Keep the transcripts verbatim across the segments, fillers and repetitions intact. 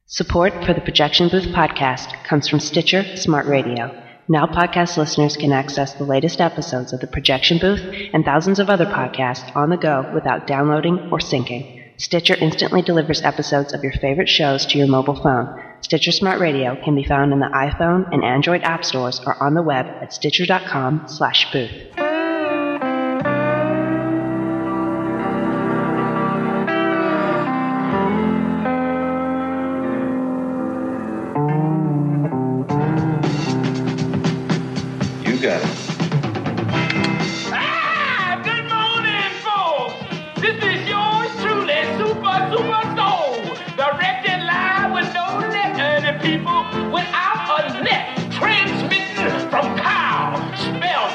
Support for the Projection Booth podcast comes from Stitcher Smart Radio. Now podcast listeners can access the latest episodes of the Projection Booth and thousands of other podcasts on the go without downloading or syncing. Stitcher instantly delivers episodes of your favorite shows to your mobile phone. Stitcher Smart Radio can be found in the iPhone and Android app stores or on the web at stitcher.com slash booth. Ah, good morning, folks. This is yours truly, Super Super Soul, directed live with no net, and the people without a net, transmitting from Cow, spelled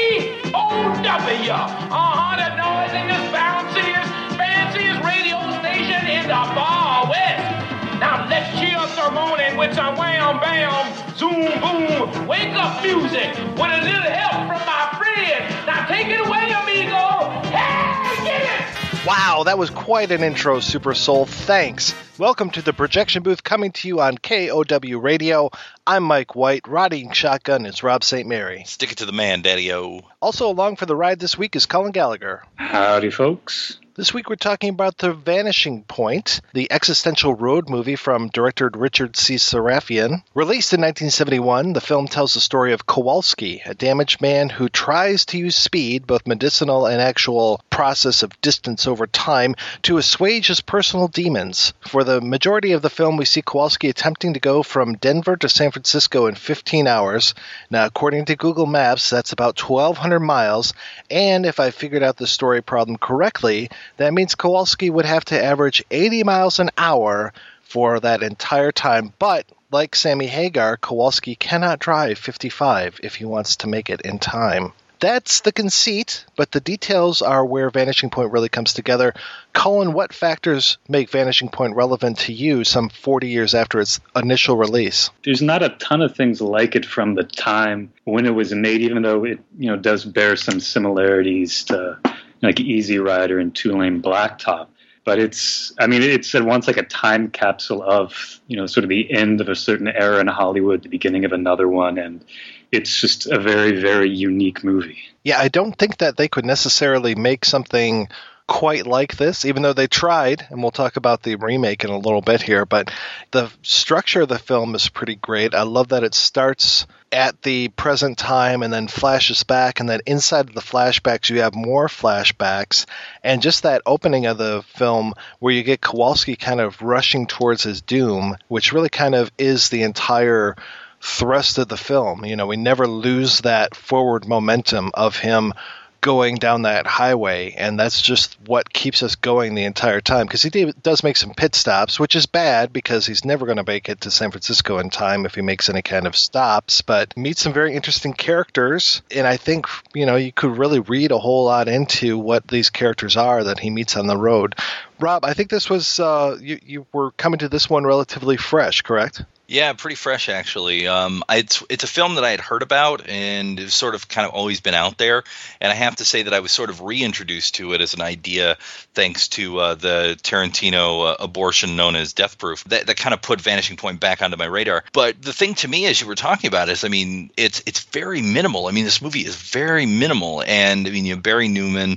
K O W. Uh-huh, the noisiest, bounciest, fanciest radio station in the far west. Now let's cheer up the morning with some wham bam, zoom boom, wake up music with a little help from my friend. Now take it away, amigo. Hey, get it! Wow, that was quite an intro, Super Soul. Thanks. Welcome to the Projection Booth, coming to you on K O W Radio. I'm Mike White. Riding shotgun is Rob Saint Mary. Stick it to the man, Daddy-O. Also along for the ride this week is Colin Gallagher. Howdy, folks. This week we're talking about The Vanishing Point, the existential road movie from director Richard C. Sarafian. Released in nineteen seventy-one, the film tells the story of Kowalski, a damaged man who tries to use speed, both medicinal and actual process of distance over time, to assuage his personal demons. For the majority of the film, we see Kowalski attempting to go from Denver to San Francisco in fifteen hours. Now, according to Google Maps, that's about twelve hundred miles, and if I figured out the story problem correctly, that means Kowalski would have to average eighty miles an hour for that entire time. But, like Sammy Hagar, Kowalski cannot drive fifty-five if he wants to make it in time. That's the conceit, but the details are where Vanishing Point really comes together. Colin, what factors make Vanishing Point relevant to you some forty years after its initial release? There's not a ton of things like it from the time when it was made, even though it, you know, does bear some similarities to like Easy Rider and Two Lane Blacktop. But it's, I mean, it's at once like a time capsule of, you know, sort of the end of a certain era in Hollywood, the beginning of another one, and it's just a very, very unique movie. Yeah, I don't think that they could necessarily make something quite like this, even though they tried, and we'll talk about the remake in a little bit here, but the structure of the film is pretty great. I love that it starts at the present time and then flashes back, and then inside of the flashbacks you have more flashbacks, and just that opening of the film where you get Kowalski kind of rushing towards his doom, which really kind of is the entire thrust of the film. You know, we never lose that forward momentum of him going down that highway, and that's just what keeps us going the entire time, because he does make some pit stops, which is bad because he's never going to make it to San Francisco in time if he makes any kind of stops, but meets some very interesting characters, and I think, you know, you could really read a whole lot into what these characters are that he meets on the road. Rob, I think this was, uh, you, you were coming to this one relatively fresh, correct? Yeah, pretty fresh, actually. Um, it's it's a film that I had heard about and it's sort of kind of always been out there. And I have to say that I was sort of reintroduced to it as an idea thanks to uh, the Tarantino uh, abortion known as Death Proof. That, that kind of put Vanishing Point back onto my radar. But the thing to me, as you were talking about, is, I mean, it's it's very minimal. I mean, this movie is very minimal. And, I mean, you have Barry Newman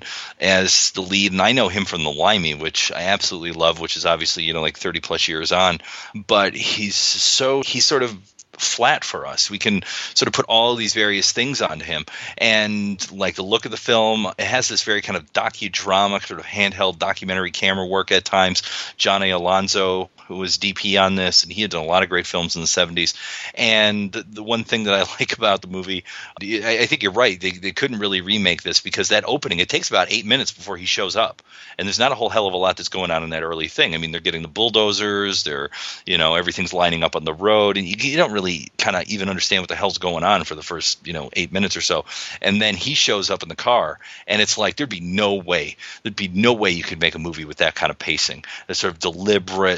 as the lead. And I know him from The Limey, which I absolutely love, which is obviously, you know, like thirty plus years on. But he's so So he's sort of flat for us. We can sort of put all these various things onto him. And like the look of the film, it has this very kind of docudrama, sort of handheld documentary camera work at times. John A. Alonzo, who was D P on this, and he had done a lot of great films in the seventies. And the, the one thing that I like about the movie, I, I think you're right, they, they couldn't really remake this because that opening, it takes about eight minutes before he shows up. And there's not a whole hell of a lot that's going on in that early thing. I mean, they're getting the bulldozers, they're, you know, everything's lining up on the road, and you, you don't really kind of even understand what the hell's going on for the first, you know, eight minutes or so. And then he shows up in the car, and it's like there'd be no way, there'd be no way you could make a movie with that kind of pacing. That sort of deliberate, slow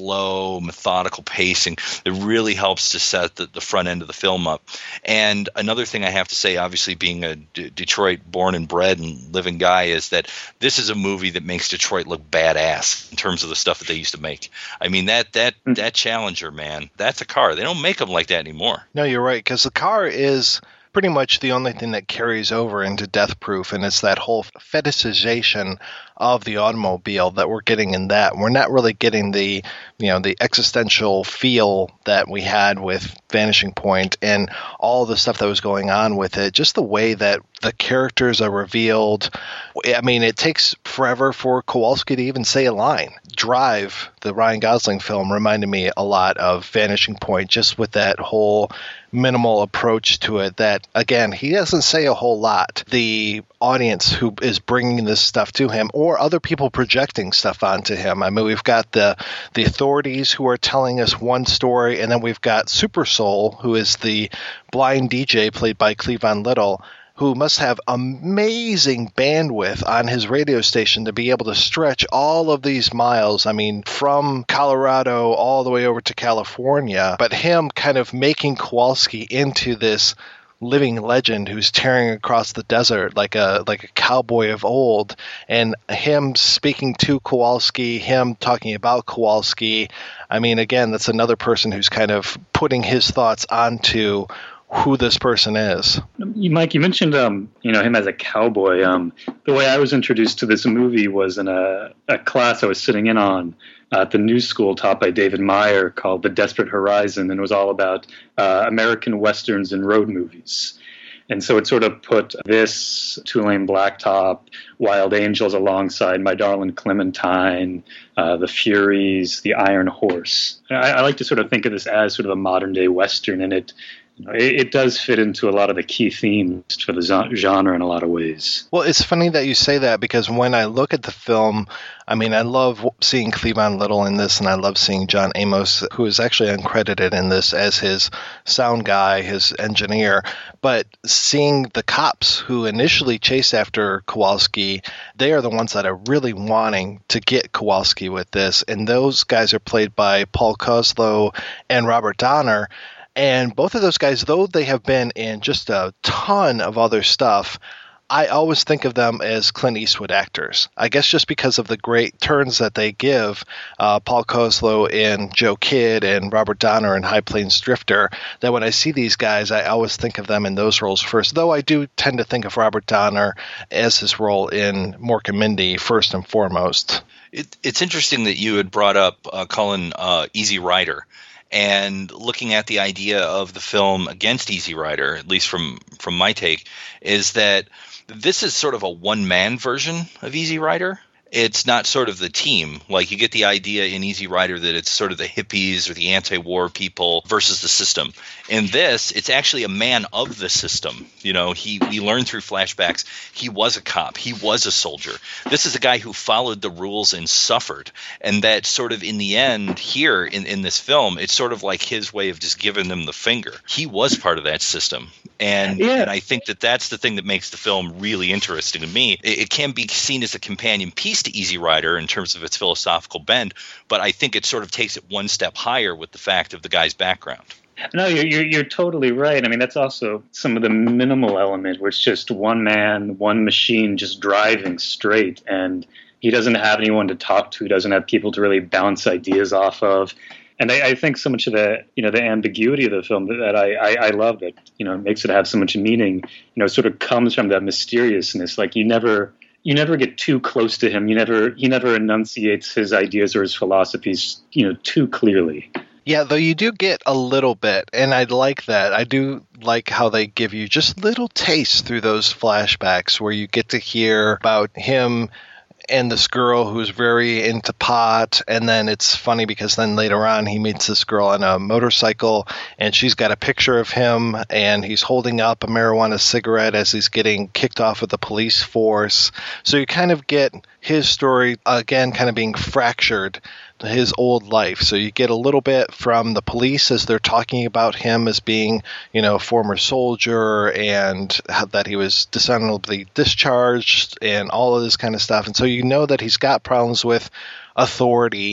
slow, methodical pacing that really helps to set the, the front end of the film up. And another thing I have to say, obviously being a D- Detroit born and bred and living guy, is that this is a movie that makes Detroit look badass in terms of the stuff that they used to make. I mean, that that that Challenger, man, that's a car. They don't make them like that anymore. No, you're right, because the car is pretty much the only thing that carries over into Death Proof, and it's that whole fetishization of the automobile that we're getting in that. We're not really getting the, you know, the existential feel that we had with Vanishing Point and all the stuff that was going on with it. Just the way that the characters are revealed. I mean, it takes forever for Kowalski to even say a line. Drive, the Ryan Gosling film, reminded me a lot of Vanishing Point, just with that whole minimal approach to it that, again, he doesn't say a whole lot. The audience who is bringing this stuff to him, or other people projecting stuff onto him. I mean, we've got the the authorities who are telling us one story, and then we've got Super Soul, who is the blind D J played by Cleavon Little, who must have amazing bandwidth on his radio station to be able to stretch all of these miles. I mean, from Colorado all the way over to California, but him kind of making Kowalski into this living legend who's tearing across the desert like a like a cowboy of old, and him speaking to Kowalski, him talking about Kowalski. I mean, again, that's another person who's kind of putting his thoughts onto who this person is. You, Mike, you mentioned um, you know, him as a cowboy. Um, the way I was introduced to this movie was in a, a class I was sitting in on at the New School taught by David Meyer called The Desperate Horizon, and it was all about uh, American Westerns and road movies. And so it sort of put this, Two-Lane Blacktop, Wild Angels alongside My Darling Clementine, uh, The Furies, The Iron Horse. I, I like to sort of think of this as sort of a modern-day Western, and it You know, it, it does fit into a lot of the key themes for the genre in a lot of ways. Well, it's funny that you say that, because when I look at the film, I mean, I love seeing Cleavon Little in this, and I love seeing John Amos, who is actually uncredited in this, as his sound guy, his engineer. But seeing the cops who initially chase after Kowalski, they are the ones that are really wanting to get Kowalski with this. And those guys are played by Paul Kozlow and Robert Donner. And both of those guys, though they have been in just a ton of other stuff, I always think of them as Clint Eastwood actors. I guess just because of the great turns that they give, uh, Paul Kozlow in Joe Kidd and Robert Donner in High Plains Drifter, that when I see these guys, I always think of them in those roles first. Though I do tend to think of Robert Donner as his role in Mork and Mindy first and foremost. It, it's interesting that you had brought up uh, Cullen uh, Easy Rider. And looking at the idea of the film against Easy Rider, at least from, from my take, is that this is sort of a one-man version of Easy Rider. It's not sort of the team. Like, you get the idea in Easy Rider that it's sort of the hippies or the anti-war people versus the system. In this, it's actually a man of the system. You know, he we learn through flashbacks he was a cop. He was a soldier. This is a guy who followed the rules and suffered. And that sort of in the end here in, in this film, it's sort of like his way of just giving them the finger. He was part of that system. And, yeah. and I think that that's the thing that makes the film really interesting to me. It, it can be seen as a companion piece to Easy Rider in terms of its philosophical bend, but I think it sort of takes it one step higher with the fact of the guy's background. No, you're, you're, you're totally right. I mean, that's also some of the minimal element where it's just one man, one machine just driving straight, and he doesn't have anyone to talk to. He doesn't have people to really bounce ideas off of. And I, I think so much of the, you know, the ambiguity of the film that, that I, I, I love that, you know, makes it have so much meaning, you know, sort of comes from that mysteriousness. Like, you never... You never get too close to him. You never, he never enunciates his ideas or his philosophies, you know, too clearly. Yeah, though you do get a little bit, and I like that. I do like how they give you just little tastes through those flashbacks where you get to hear about him and this girl who's very into pot, and then it's funny because then later on he meets this girl on a motorcycle, and she's got a picture of him, and he's holding up a marijuana cigarette as he's getting kicked off of the police force. So you kind of get his story, again, kind of being fractured, his old life. So you get a little bit from the police as they're talking about him as being, you know, a former soldier, and how, that he was dishonorably discharged and all of this kind of stuff. And so you know that he's got problems with authority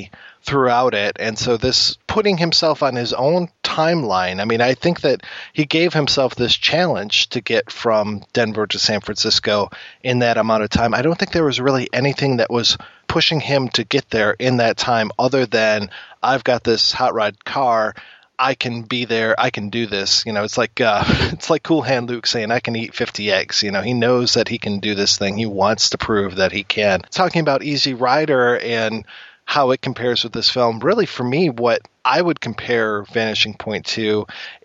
throughout it. And so this putting himself on his own timeline, I mean, I think that he gave himself this challenge to get from Denver to San Francisco in that amount of time. I don't think there was really anything that was pushing him to get there in that time other than, I've got this hot rod car, I can be there, I can do this. You know, it's like uh, it's like Cool Hand Luke saying, I can eat fifty eggs. You know, he knows that he can do this thing. He wants to prove that he can. Talking about Easy Rider and how it compares with this film, really for me, what I would compare Vanishing Point to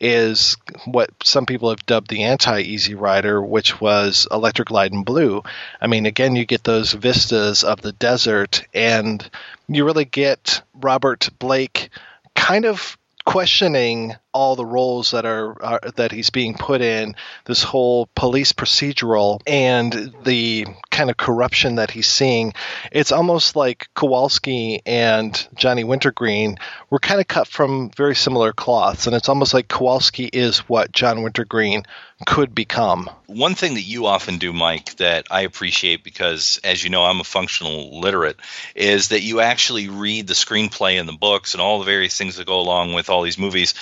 is what some people have dubbed the anti-Easy Rider, which was Electric Light and Blue. I mean, again, you get those vistas of the desert, and you really get Robert Blake kind of questioning all the roles that are, are that he's being put in, this whole police procedural and the kind of corruption that he's seeing. It's almost like Kowalski and Johnny Wintergreen were kind of cut from very similar cloths, and it's almost like Kowalski is what John Wintergreen could become. One thing that you often do, Mike, that I appreciate because, as you know, I'm a functional literate, is that you actually read the screenplay and the books and all the various things that go along with all these movies,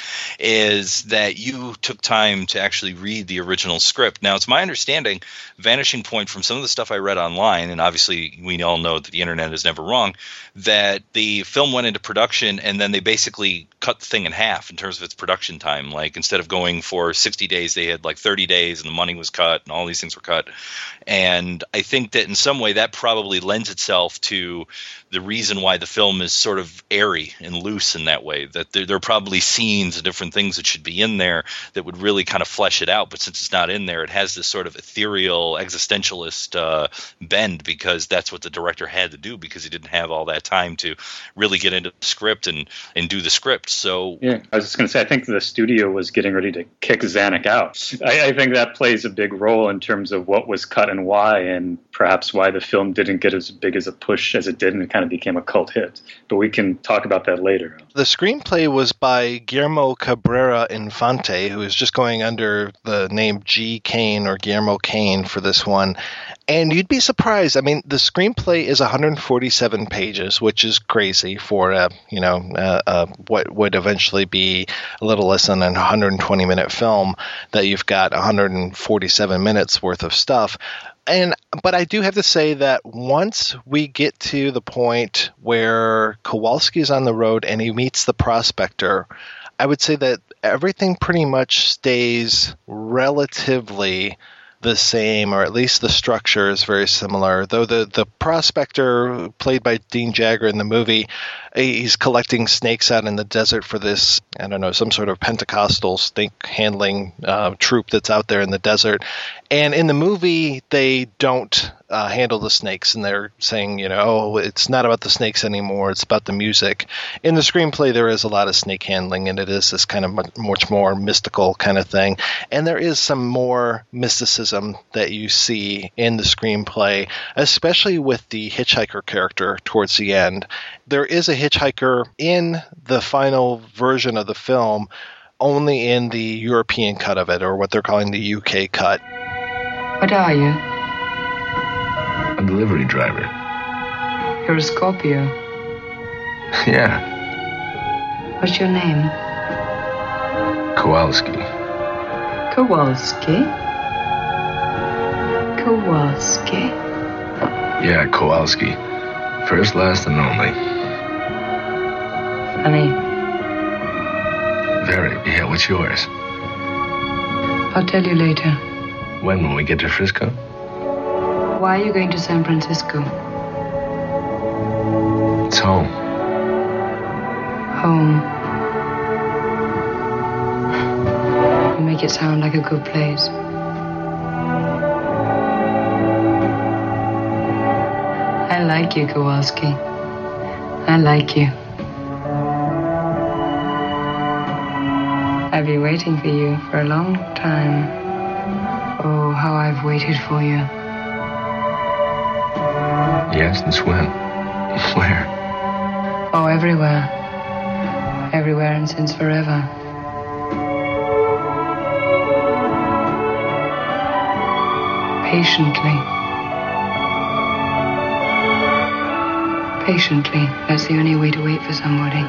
is that you took time to actually read the original script. Now, it's my understanding, Vanishing Point, from some of the stuff I read online, and obviously we all know that the internet is never wrong, that the film went into production and then they basically cut the thing in half in terms of its production time. Like, instead of going for sixty days, they had like thirty days, and the money was cut and all these things were cut. And I think that in some way that probably lends itself to the reason why the film is sort of airy and loose in that way, that there, there are probably scenes and different things that should be in there that would really kind of flesh it out. But since it's not in there, it has this sort of ethereal existentialist uh, bend, because that's what the director had to do, because he didn't have all that time to really get into the script and, and do the script. So yeah, I was just going to say, I think the studio was getting ready to kick Zanuck out. I, I think that plays a big role in terms of what was cut and why, and perhaps why the film didn't get as big as a push as it did, and it kind of became a cult hit. But we can talk about that later. The screenplay was by Guillermo Cabrera Infante, who is just going under the name G. Kane or Guillermo Kane for this one. And you'd be surprised. I mean, the screenplay is one hundred forty-seven pages, which is crazy for a, you know, uh, uh, what would eventually be a little less than a one hundred twenty minute film, that you've got one hundred forty-seven minutes worth of stuff. And but I do have to say that once we get to the point where Kowalski is on the road and he meets the prospector, I would say that everything pretty much stays relatively the same, or at least the structure is very similar. Though the, the prospector, played by Dean Jagger in the movie, he's collecting snakes out in the desert for this, I don't know, some sort of Pentecostal snake handling uh, troop that's out there in the desert. And in the movie, they don't uh, handle the snakes, and they're saying, you know, oh, it's not about the snakes anymore, it's about the music. In the screenplay, there is a lot of snake handling, and it is this kind of much, much more mystical kind of thing. And there is some more mysticism that you see in the screenplay, especially with the hitchhiker character towards the end. There is a hitchhiker in the final version of the film, only in the European cut of it, or what they're calling the U K cut. What are you? A delivery driver. You're a Scorpio. Yeah. What's your name? Kowalski. Kowalski? Kowalski? Yeah, Kowalski. First, last, and only. Funny. Very. Yeah, what's yours? I'll tell you later. When, when we get to Frisco? Why are you going to San Francisco? It's home. Home. You make it sound like a good place. I like you, Kowalski. I like you. I've been waiting for you for a long time. Oh, how I've waited for you. Yes, since when? Where? Oh, everywhere. Everywhere and since forever. Patiently. Patiently. That's the only way to wait for somebody.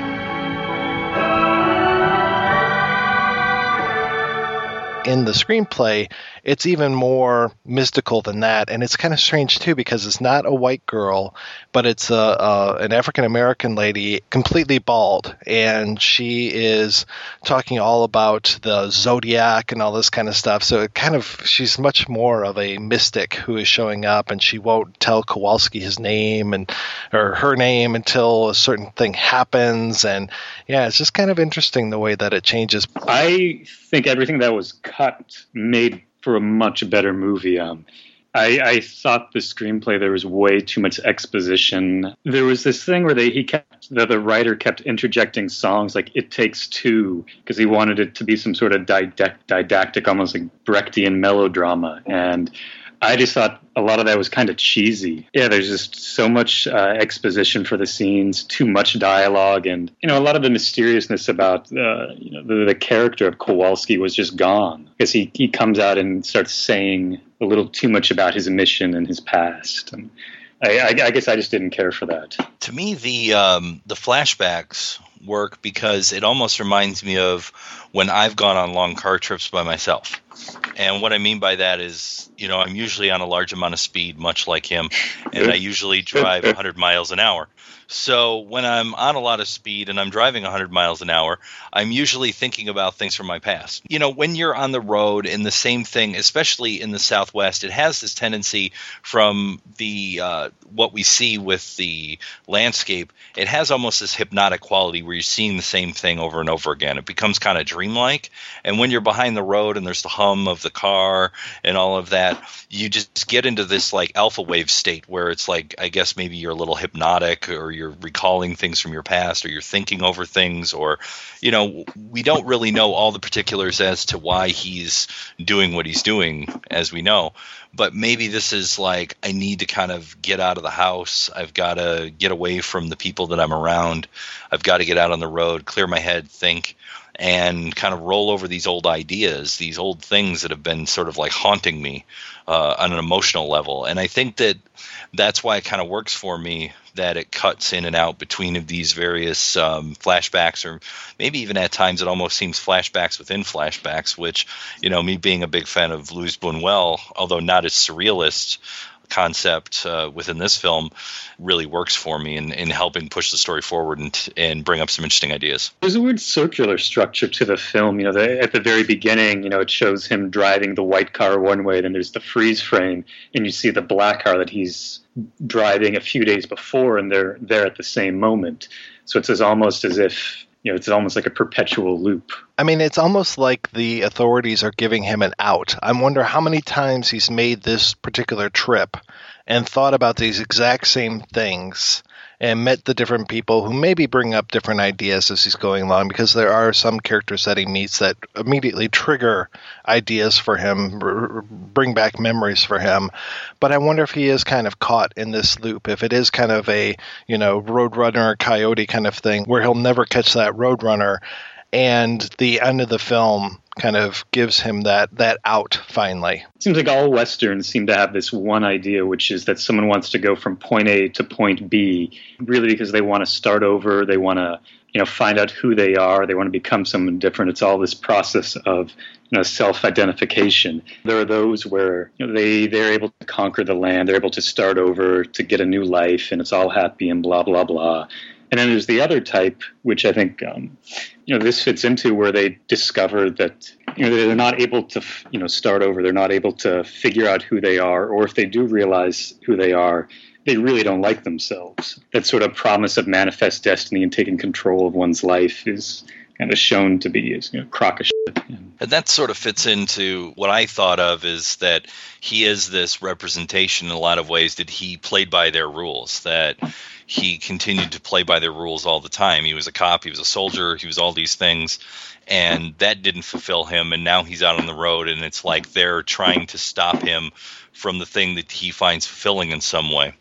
In the screenplay, it's even more mystical than that, and it's kind of strange too because it's not a white girl, but it's a, a an African American lady, completely bald, and she is talking all about the zodiac and all this kind of stuff. So it kind of she's much more of a mystic who is showing up, and she won't tell Kowalski his name and or her name until a certain thing happens, and yeah, it's just kind of interesting the way that it changes. I think everything that was cut made for a much better movie. Um, I, I thought the screenplay, there was way too much exposition. There was this thing where they he kept the, the writer kept interjecting songs like "It Takes Two" because he wanted it to be some sort of didact, didactic, almost like Brechtian melodrama, and I just thought a lot of that was kind of cheesy. Yeah, there's just so much uh, exposition for the scenes, too much dialogue, and you know a lot of the mysteriousness about uh, you know the, the character of Kowalski was just gone because he he comes out and starts saying a little too much about his mission and his past, and I, I, I guess I just didn't care for that. To me, the um, the flashbacks work because it almost reminds me of when I've gone on long car trips by myself. And what I mean by that is, you know, I'm usually on a large amount of speed, much like him, and I usually drive one hundred miles an hour. So when I'm on a lot of speed and I'm driving one hundred miles an hour, I'm usually thinking about things from my past. You know, when you're on the road and the same thing, especially in the Southwest, it has this tendency from the uh, what we see with the landscape, it has almost this hypnotic quality where you're seeing the same thing over and over again. It becomes kind of dreamlike. And when you're behind the road and there's the hum of the car and all of that, you just get into this like alpha wave state where it's like, I guess maybe you're a little hypnotic or you're recalling things from your past or you're thinking over things, or, you know, we don't really know all the particulars as to why he's doing what he's doing, as we know. But maybe this is like, I need to kind of get out of the house. I've got to get away from the people that I'm around. I've got to get out on the road, clear my head, think, and kind of roll over these old ideas, these old things that have been sort of like haunting me uh, on an emotional level. And I think that that's why it kind of works for me, that it cuts in and out between these various um, flashbacks, or maybe even at times it almost seems flashbacks within flashbacks, which, you know, me being a big fan of Louis Buñuel, although not as surrealist concept uh, within this film, really works for me in, in helping push the story forward and and bring up some interesting ideas. There's a weird circular structure to the film. You know, the, at the very beginning, you know, it shows him driving the white car one way, then there's the freeze frame, and you see the black car that he's driving a few days before, and they're there at the same moment. So it's as almost as if, you know, it's almost like a perpetual loop. I mean, it's almost like the authorities are giving him an out. I wonder how many times he's made this particular trip and thought about these exact same things and met the different people who maybe bring up different ideas as he's going along, because there are some characters that he meets that immediately trigger ideas for him, r- bring back memories for him. But I wonder if he is kind of caught in this loop, if it is kind of a, you know, Roadrunner, Coyote kind of thing, where he'll never catch that Roadrunner, and the end of the film kind of gives him that that out finally. It seems like all Westerns seem to have this one idea, which is that someone wants to go from point A to point B, really because they want to start over, they want to, you know, find out who they are, they want to become someone different. It's all this process of, you know, self-identification. There are those where, you know, they, they're able to conquer the land, they're able to start over, to get a new life, and it's all happy and blah, blah, blah. And then there's the other type, which I think, um, you know, this fits into, where they discover that, you know, they're not able to, you know, start over. They're not able to figure out who they are, or if they do realize who they are, they really don't like themselves. That sort of promise of manifest destiny and taking control of one's life is kind of shown to be, you know, a crock of shit. And that sort of fits into what I thought of is that he is this representation in a lot of ways that he played by their rules, that he continued to play by their rules all the time. He was a cop, he was a soldier, he was all these things, and that didn't fulfill him, and now he's out on the road, and it's like they're trying to stop him from the thing that he finds fulfilling in some way.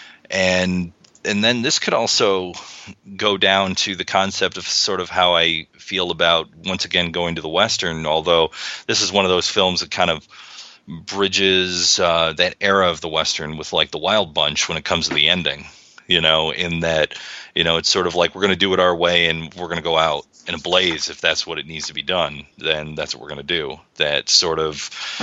And and then this could also go down to the concept of sort of how I feel about, once again, going to the Western, although this is one of those films that kind of bridges uh, that era of the Western with like the Wild Bunch when it comes to the ending. you know, in that, you know, it's sort of like we're going to do it our way and we're going to go out in a blaze if that's what it needs to be done. Then that's what we're going to do. That sort of,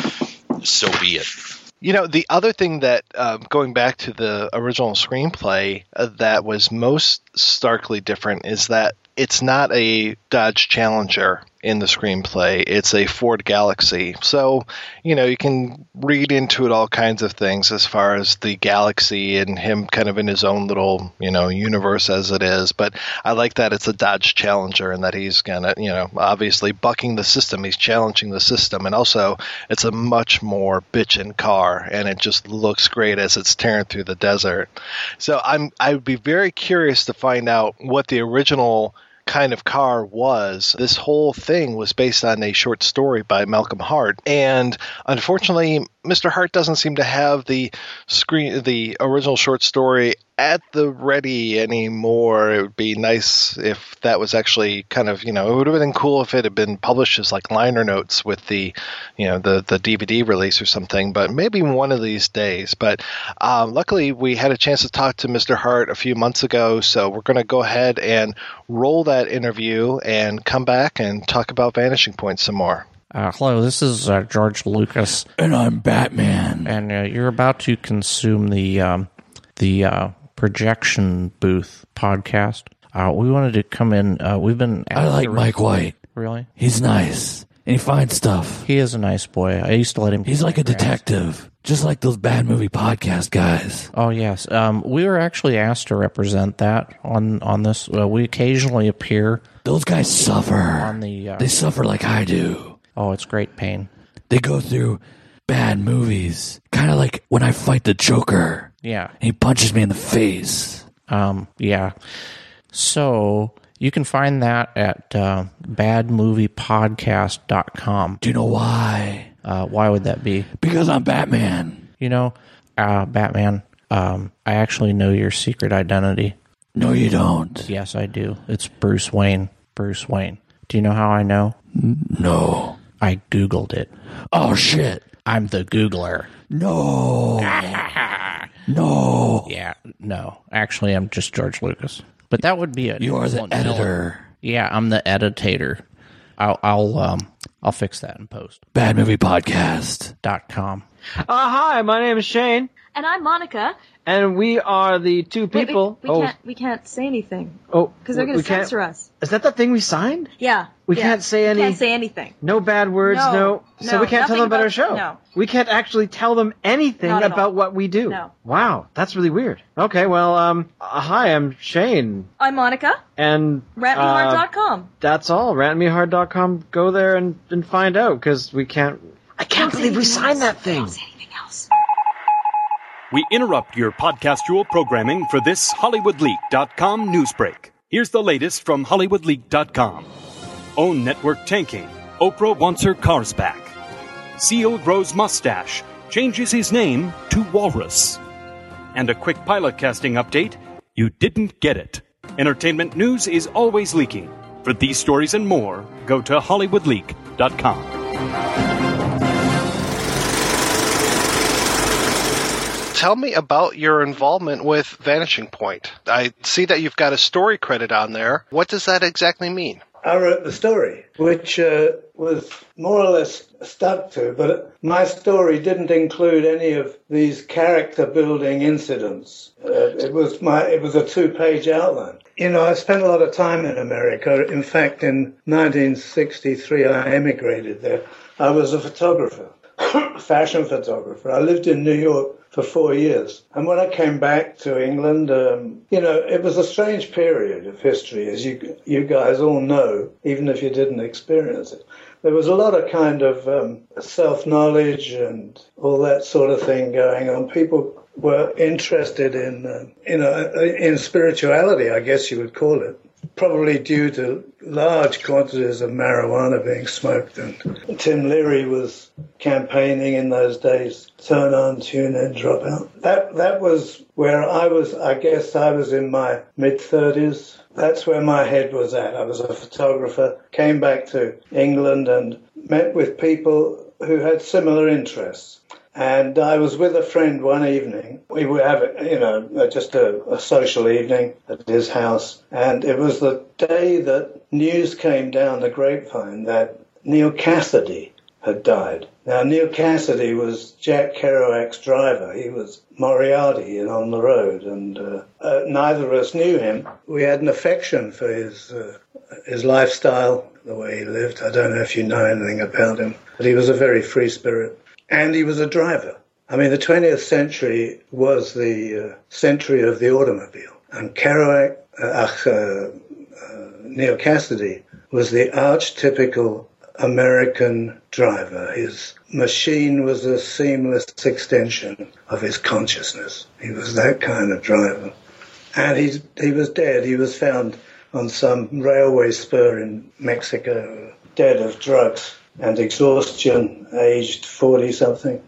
so be it. You know, the other thing that, uh, going back to the original screenplay, uh, that was most starkly different is that it's not a Dodge Challenger in the screenplay. It's a Ford Galaxy. So, you know, you can read into it all kinds of things as far as the Galaxy and him kind of in his own little, you know, universe as it is. But I like that it's a Dodge Challenger and that he's going to, you know, obviously bucking the system. He's challenging the system. And also, it's a much more bitchin' car, and it just looks great as it's tearing through the desert. So I'm I would be very curious to find out what the original kind of car was. This whole thing was based on a short story by Malcolm Hart, and unfortunately Mister Hart doesn't seem to have the screen the original short story at the ready anymore. It would be nice if that was actually kind of, you know, it would have been cool if it had been published as like liner notes with the, you know, the the D V D release or something, but maybe one of these days. But um, luckily we had a chance to talk to Mister Hart a few months ago, so we're going to go ahead and roll that interview and come back and talk about Vanishing Point some more. Uh, hello, this is uh, George Lucas. And I'm Batman. And uh, you're about to consume the um, the uh, Projection Booth podcast. Uh, we wanted to come in. Uh, we've been. I like Mike White. Really? He's nice. And he finds stuff. He is a nice boy. I used to let him. He's like a detective. Just like those bad movie podcast guys. Oh, yes. Um, we were actually asked to represent that on, on this. Uh, we occasionally appear. Those guys suffer. On the, uh, they suffer like I do. Oh, it's great pain. They go through bad movies. Kind of like when I fight the Joker. Yeah. And he punches me in the face. Um, yeah. So you can find that at uh, bad movie podcast dot com. Do you know why? Uh, why would that be? Because I'm Batman. You know, uh, Batman, um, I actually know your secret identity. No, you don't. Yes, I do. It's Bruce Wayne. Bruce Wayne. Do you know how I know? No. I Googled it. Oh, shit. I'm the Googler. No. No. Yeah, no. Actually, I'm just George Lucas. But that would be a... You are the editor. Yeah, I'm the editator. I'll I'll um I'll fix that in post. bad movie podcast dot com. Uh, hi, my name is Shane. And I'm Monica. And we are the two people. Wait, we, we oh. can't. We can't say anything. Oh, because they're going to censor can't. us. Is that the thing we signed? Yeah. We yeah. can't say any. We can't say anything. No bad words. No. No. So no, we can't tell them about, about our show. No. We can't actually tell them anything about all. what we do. No. Wow, that's really weird. Okay, well, um, uh, hi, I'm Shane. I'm Monica. And rant me hard dot com. Uh, that's all. rant me hard dot com. Go there and, and find out because we can't. I can't Don't believe we signed else. that thing. Don't say anything else. We interrupt your podcastual programming for this Hollywood Leak dot com news break. Here's the latest from Hollywood Leak dot com. OWN network tanking. Oprah wants her cars back. Seal grows mustache. Changes his name to Walrus. And a quick pilot casting update. You didn't get it. Entertainment news is always leaking. For these stories and more, go to Hollywood Leak dot com. Tell me about your involvement with Vanishing Point. I see that you've got a story credit on there. What does that exactly mean? I wrote the story, which uh, was more or less stuck to, but my story didn't include any of these character-building incidents. Uh, it was my it was a two-page outline. You know, I spent a lot of time in America. In fact, in nineteen sixty-three, I emigrated there. I was a photographer, fashion photographer. I lived in New York for four years. And when I came back to England, um, you know, it was a strange period of history, as you you guys all know, even if you didn't experience it. There was a lot of kind of um, self-knowledge and all that sort of thing going on. People were interested in, uh, you know, in spirituality, I guess you would call it. Probably due to large quantities of marijuana being smoked. And Tim Leary was campaigning in those days, turn on, tune in, drop out. That that was where I was, I guess I was in my mid-thirties. That's where my head was at. I was a photographer, came back to England and met with people who had similar interests. And I was with a friend one evening. We were having, you know, just a, a social evening at his house. And it was the day that news came down the grapevine that Neil Cassidy had died. Now, Neil Cassidy was Jack Kerouac's driver. He was Moriarty in On the Road, and uh, uh, neither of us knew him. We had an affection for his uh, his lifestyle, the way he lived. I don't know if you know anything about him, but he was a very free spirit, and he was a driver. I mean, the twentieth century was the uh, century of the automobile, and Kerouac, uh, uh, uh, Neil Cassidy, was the archetypical American driver. His machine was a seamless extension of his consciousness. He was that kind of driver. And he's, he was dead. He was found on some railway spur in Mexico, dead of drugs and exhaustion, aged forty-something.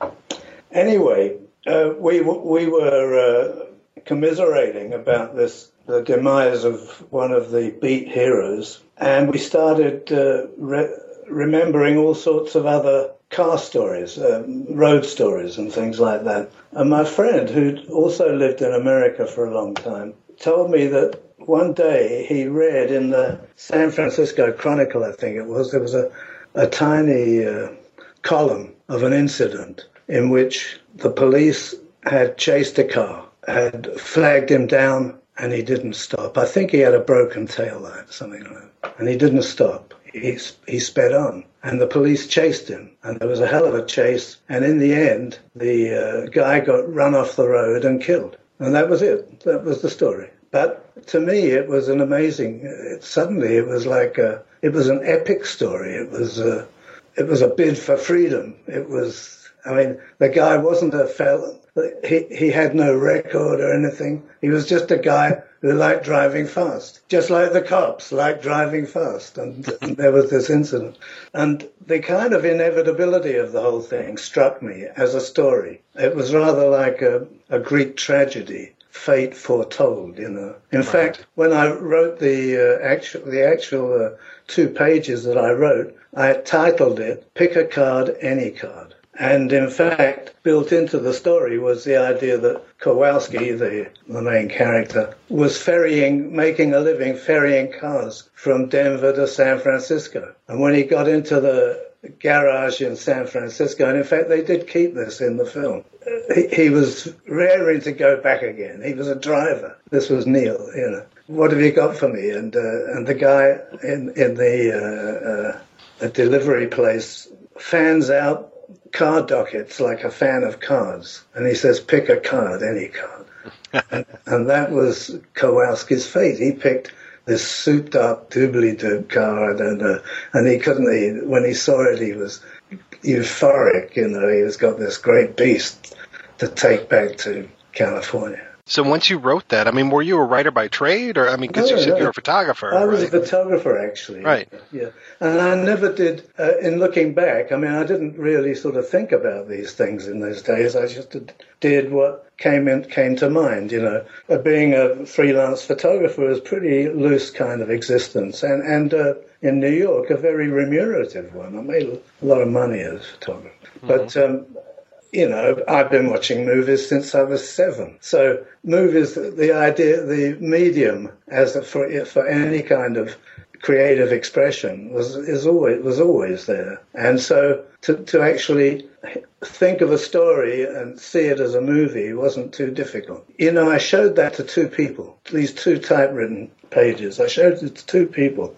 Anyway, uh, we, we were uh, commiserating about this, the demise of one of the beat heroes, and we started uh, re- remembering all sorts of other car stories, um, road stories and things like that. And my friend, who'd also lived in America for a long time, told me that one day he read in the San Francisco Chronicle, I think it was, there was a, a tiny uh, column of an incident in which the police had chased a car, had flagged him down, and he didn't stop. I think he had a broken tail light, something like that. And he didn't stop. He, he sped on, and the police chased him, and there was a hell of a chase, and in the end, the uh, guy got run off the road and killed. And that was it. That was the story. But to me, it was an amazing, it, suddenly it was like a, it was an epic story. It was a, it was a bid for freedom. It was, I mean, the guy wasn't a felon. He, he had no record or anything. He was just a guy who liked driving fast, just like the cops liked driving fast. And, and there was this incident. And the kind of inevitability of the whole thing struck me as a story. It was rather like a, a Greek tragedy, fate foretold, you know. In right. fact, when I wrote the uh, actual, the actual uh, two pages that I wrote, I titled it, Pick a Card, Any Card. And in fact, built into the story was the idea that Kowalski, the, the main character, was ferrying, making a living ferrying cars from Denver to San Francisco. And when he got into the garage in San Francisco, and in fact they did keep this in the film, he, he was raring to go back again. He was a driver. This was Neil, you know. What have you got for me? And uh, and the guy in, in the uh, uh, the delivery place fans out card dockets like a fan of cards, and he says, pick a card, any card. and, and that was Kowalski's fate. He picked this souped up doobly-doo card, and uh, and he couldn't, he, when he saw it, he was euphoric, you know, he was got this great beast to take back to California. So once you wrote that, I mean, were you a writer by trade, or I mean, because no, you said no. you're a photographer? I was right? a photographer, actually. Right. Yeah, and I never did. Uh, in looking back, I mean, I didn't really sort of think about these things in those days. I just did what came in, came to mind. You know, uh, being a freelance photographer was a pretty loose kind of existence, and and uh, in New York, a very remunerative one. I made a lot of money as a photographer, mm-hmm. but. Um, You know, I've been watching movies since I was seven. So movies, the idea, the medium as a, for for any kind of creative expression was is always was always there. And so to to actually think of a story and see it as a movie wasn't too difficult. You know, I showed that to two people. These two typewritten pages. I showed it to two people.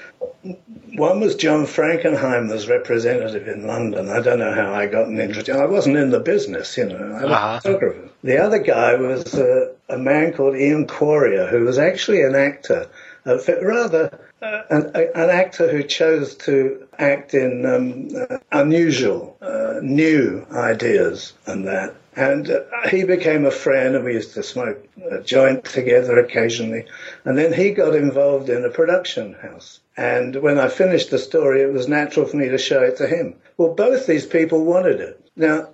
One was John Frankenheimer's representative in London. I don't know how I got an introduction. I wasn't in the business, you know. I was uh-huh. a photographer. The other guy was uh, a man called Ian Quarrier, who was actually an actor, uh, rather uh, an, an actor who chose to act in um, uh, unusual, uh, new ideas and that. And uh, he became a friend, and we used to smoke a joint together occasionally. And then he got involved in a production house. And when I finished the story, it was natural for me to show it to him. Well, both these people wanted it. Now,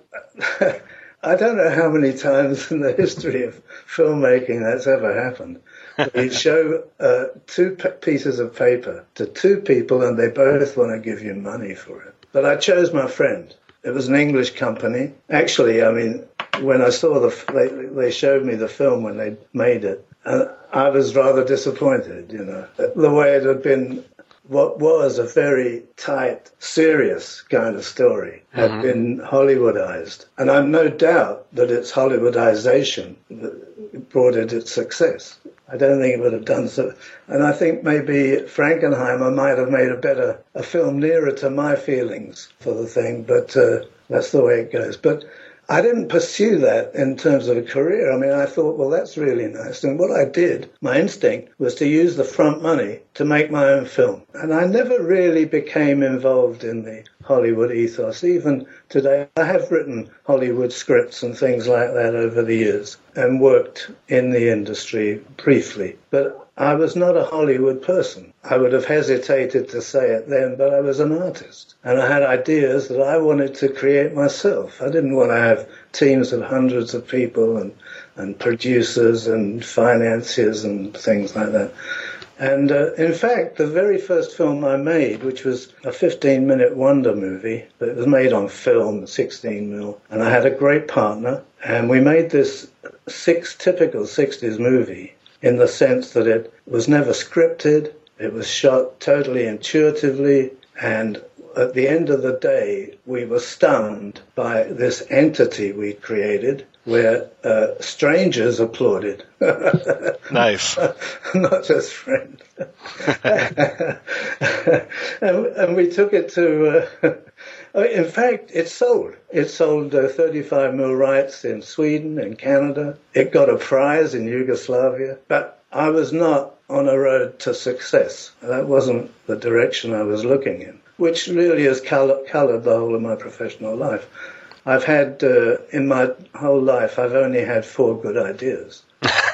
I don't know how many times in the history of filmmaking that's ever happened. You show uh, two p- pieces of paper to two people, and they both want to give you money for it. But I chose my friend. it was an English company. Actually, I mean, when I saw the, they, they showed me the film when they made it, and I was rather disappointed, you know, the way it had been. What was a very tight, serious kind of story had mm-hmm. been Hollywoodized. And I've no doubt that its Hollywoodization brought it its success. I don't think it would have done so. And I think maybe Frankenheimer might have made a better, a film nearer to my feelings for the thing, but uh, that's the way it goes. But I didn't pursue that in terms of a career. I mean, I thought, well, that's really nice. And what I did, my instinct, was to use the front money to make my own film. And I never really became involved in the Hollywood ethos. Even today, I have written Hollywood scripts and things like that over the years and worked in the industry briefly. But I was not a Hollywood person. I would have hesitated to say it then, but I was an artist. And I had ideas that I wanted to create myself. I didn't want to have teams of hundreds of people and, and producers and financiers and things like that. And uh, in fact, the very first film I made, which was a fifteen-minute wonder movie, but it was made on film, sixteen mil, and I had a great partner, and we made this six typical sixties movie in the sense that it was never scripted, it was shot totally intuitively, and at the end of the day, we were stunned by this entity we'd created where uh, strangers applauded. Nice. Not just friends. and, and we took it to... Uh, in fact, it sold. It sold uh, thirty-five mil rights in Sweden and Canada. It got a prize in Yugoslavia. But I was not on a road to success. That wasn't the direction I was looking in, which really has color, colored the whole of my professional life. I've had, uh, in my whole life, I've only had four good ideas.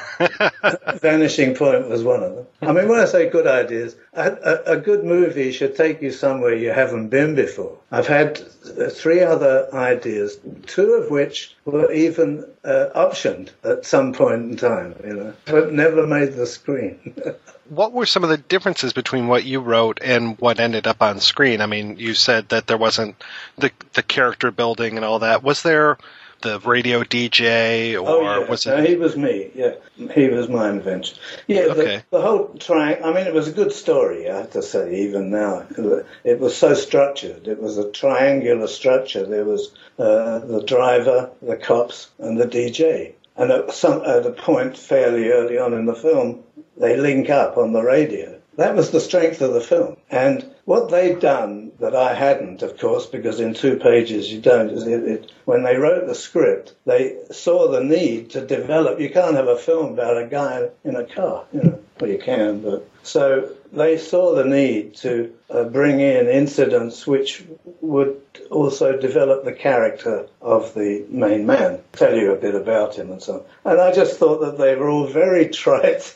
Vanishing Point was one of them. I mean, when I say good ideas, a, a, a good movie should take you somewhere you haven't been before. I've had three other ideas, two of which were even uh, optioned at some point in time, you know, but never made the screen. What were some of the differences between what you wrote and what ended up on screen? I mean, you said that there wasn't the the character building and all that. Was there the radio D J, or oh, yeah. was it? No, he was me. Yeah, he was my invention. Yeah, okay. the, the whole triangle. I mean, it was a good story. I have to say, even now, it was so structured. It was a triangular structure. There was uh, the driver, the cops, and the D J. And at some at a point fairly early on in the film, they link up on the radio. That was the strength of the film. And what they'd done that I hadn't, of course, because in two pages you don't, is it, it, when they wrote the script, they saw the need to develop. You can't have a film about a guy in a car, you know. Well, you can, but... So they saw the need to uh, bring in incidents which would also develop the character of the main man, tell you a bit about him and so on. And I just thought that they were all very trite.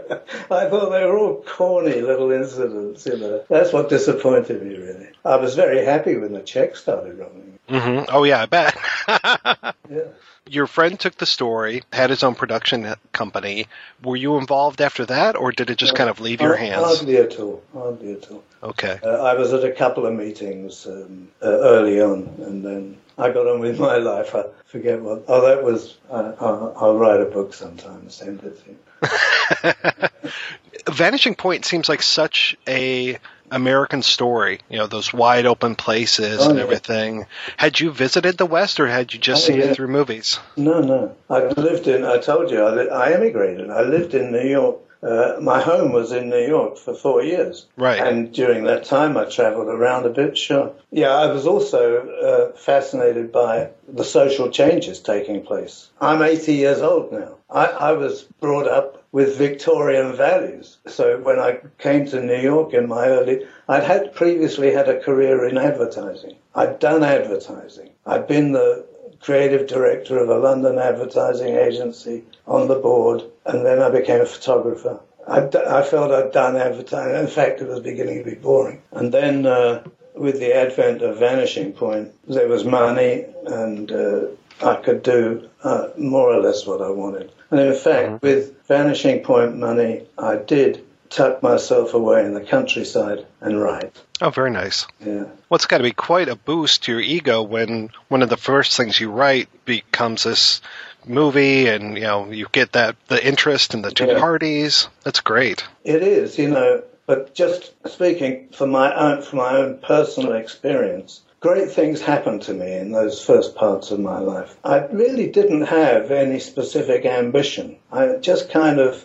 I thought they were all corny little incidents, you know. That's what disappointed me, really. I was very happy when the check started rolling. Mm-hmm. Oh, yeah, I bet. Yeah. Your friend took the story, had his own production company. Were you involved after that, or did it just no, kind of leave your hands? Hardly at all. Hardly at all. Okay. Uh, I was at a couple of meetings um, uh, early on, and then I got on with my life. I forget what. Oh, that was. Uh, I'll, I'll write a book sometime and send it to you. Vanishing Point seems like such a American story, you know, those wide open places oh, and yeah. everything. Had you visited the West, or had you just oh, seen yeah. it through movies? No, no. I lived in, I told you, I, li- I emigrated. I lived in New York. Uh, my home was in New York for four years. Right. And during that time, I traveled around a bit, sure. Yeah, I was also uh, fascinated by the social changes taking place. I'm eighty years old now. I, I was brought up with Victorian values. So when I came to New York in my early... I'd had previously had a career in advertising. I'd done advertising. I'd been the creative director of a London advertising agency, on the board, and then I became a photographer. I, I felt I'd done advertising. In fact, it was beginning to be boring. And then uh, with the advent of Vanishing Point, there was money, and uh, I could do uh, more or less what I wanted. And in fact, mm-hmm. with Vanishing Point money, I did tuck myself away in the countryside and write. Oh, very nice. Yeah. Well, it's got to be quite a boost to your ego when one of the first things you write becomes this movie, and you know you get that the interest in the two Yeah. parties. That's great. It is, you know, but just speaking for my own, for my own personal experience, great things happened to me in those first parts of my life. I really didn't have any specific ambition. I just kind of,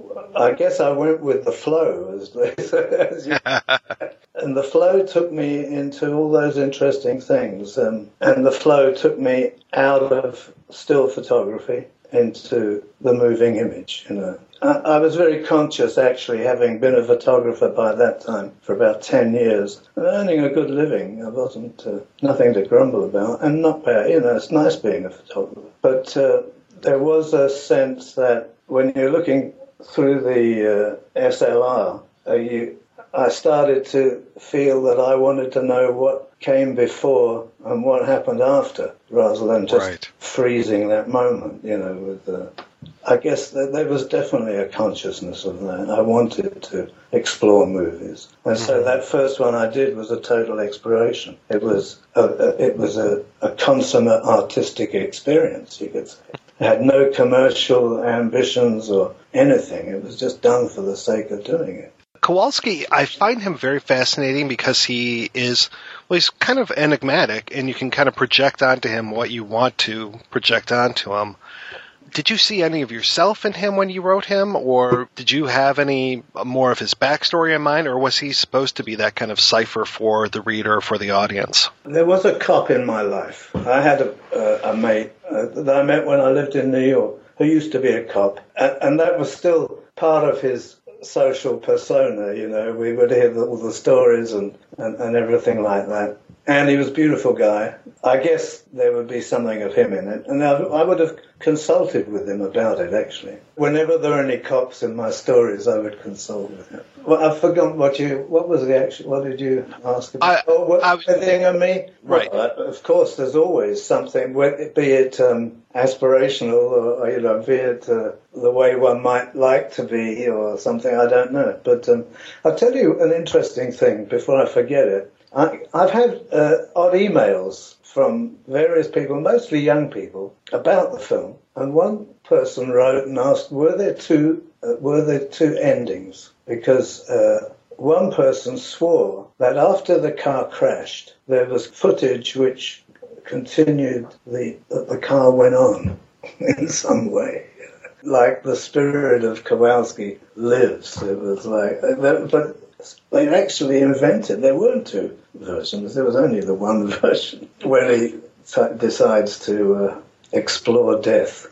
I guess I went with the flow, as they say. As you, and the flow took me into all those interesting things. Um, and the flow took me out of still photography into the moving image, you know. I, I was very conscious, actually, having been a photographer by that time for about ten years, earning a good living. I wasn't, uh, nothing to grumble about, and not bad, you know, it's nice being a photographer. But uh, there was a sense that when you're looking through the uh, S L R, uh, you, I started to feel that I wanted to know what came before and what happened after, rather than just Right. freezing that moment, you know. With uh, I guess that there was definitely a consciousness of that. I wanted to explore movies, and so that first one I did was a total exploration. It was a, a, it was a, a consummate artistic experience, you could say. It had no commercial ambitions or anything. It was just done for the sake of doing it. Kowalski, I find him very fascinating because he is, well, he's kind of enigmatic, and you can kind of project onto him what you want to project onto him. Did you see any of yourself in him when you wrote him, or did you have any more of his backstory in mind, or was he supposed to be that kind of cipher for the reader, for the audience? There was a cop in my life. I had a, uh, a mate uh, that I met when I lived in New York who used to be a cop, and, and that was still part of his social persona, you know. We would hear the, all the stories and, and, and everything like that. And he was a beautiful guy. I guess there would be something of him in it. And I, I would have consulted with him about it, actually. Whenever there were any cops in my stories, I would consult with him. Well, I've forgotten what you, what was the actual, what did you ask about? I, oh, what, I was, anything of me? Right. Well, of course, there's always something, be it um, aspirational or, you know, be it uh, the way one might like to be or something, I don't know. But um, I'll tell you an interesting thing before I forget it. I, I've had uh, odd emails from various people, mostly young people, about the film. And one person wrote and asked, were there two, uh, were there two endings? Because uh, one person swore that after the car crashed, there was footage which continued, the, that the car went on in some way. Like the spirit of Kowalski lives. It was like, but they actually invented, there weren't two versions, there was only the one version when he t- decides to uh, explore death.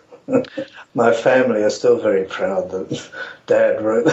My family are still very proud that Dad wrote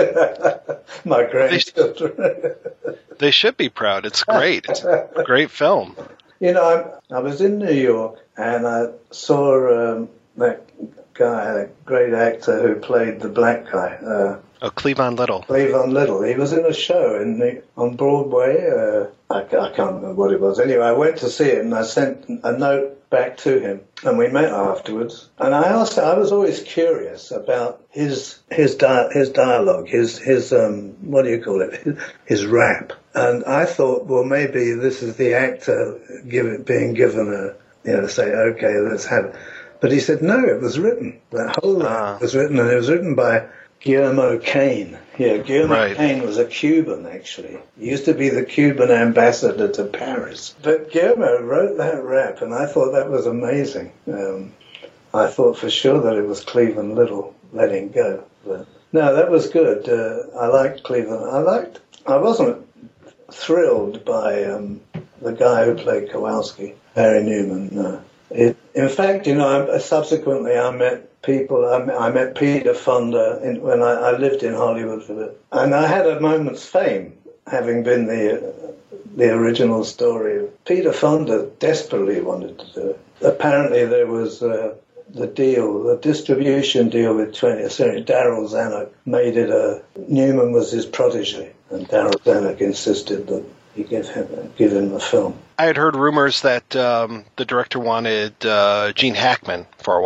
my grandchildren. They, they should be proud. It's great. It's a great film. You know, I, I was in New York and I saw um, that guy, a great actor who played the black guy. Uh, oh, Cleavon Little. Cleavon Little. He was in a show in the, on Broadway. Uh, I, I can't remember what it was. Anyway, I went to see it and I sent a note back to him and we met afterwards. And I asked, I was always curious about his his di- his dialogue, his his um what do you call it, his, his rap. And I thought, well, maybe this is the actor give, being given a, you know, say, okay, let's have it. But he said, no, it was written. That whole rap Ah. was written, and it was written by Guillermo Cain. Yeah, Guillermo Right. Cain was a Cuban, actually. He used to be the Cuban ambassador to Paris. But Guillermo wrote that rap, and I thought that was amazing. Um, I thought for sure that it was Cleavon Little letting go. But no, that was good. Uh, I liked Cleavon. I liked, I wasn't thrilled by um, the guy who played Kowalski, Harry Newman, no. It, in fact, you know, I, subsequently I met people, I met, I met Peter Fonda in, when I, I lived in Hollywood for a bit. And I had a moment's fame, having been the, uh, the original story. Peter Fonda desperately wanted to do it. Apparently there was uh, the deal, the distribution deal with twentieth century. Daryl Zanuck made it a, Newman was his protege, and Daryl Zanuck insisted that he give him, give him the film. I had heard rumors that um, the director wanted uh, Gene Hackman for a while.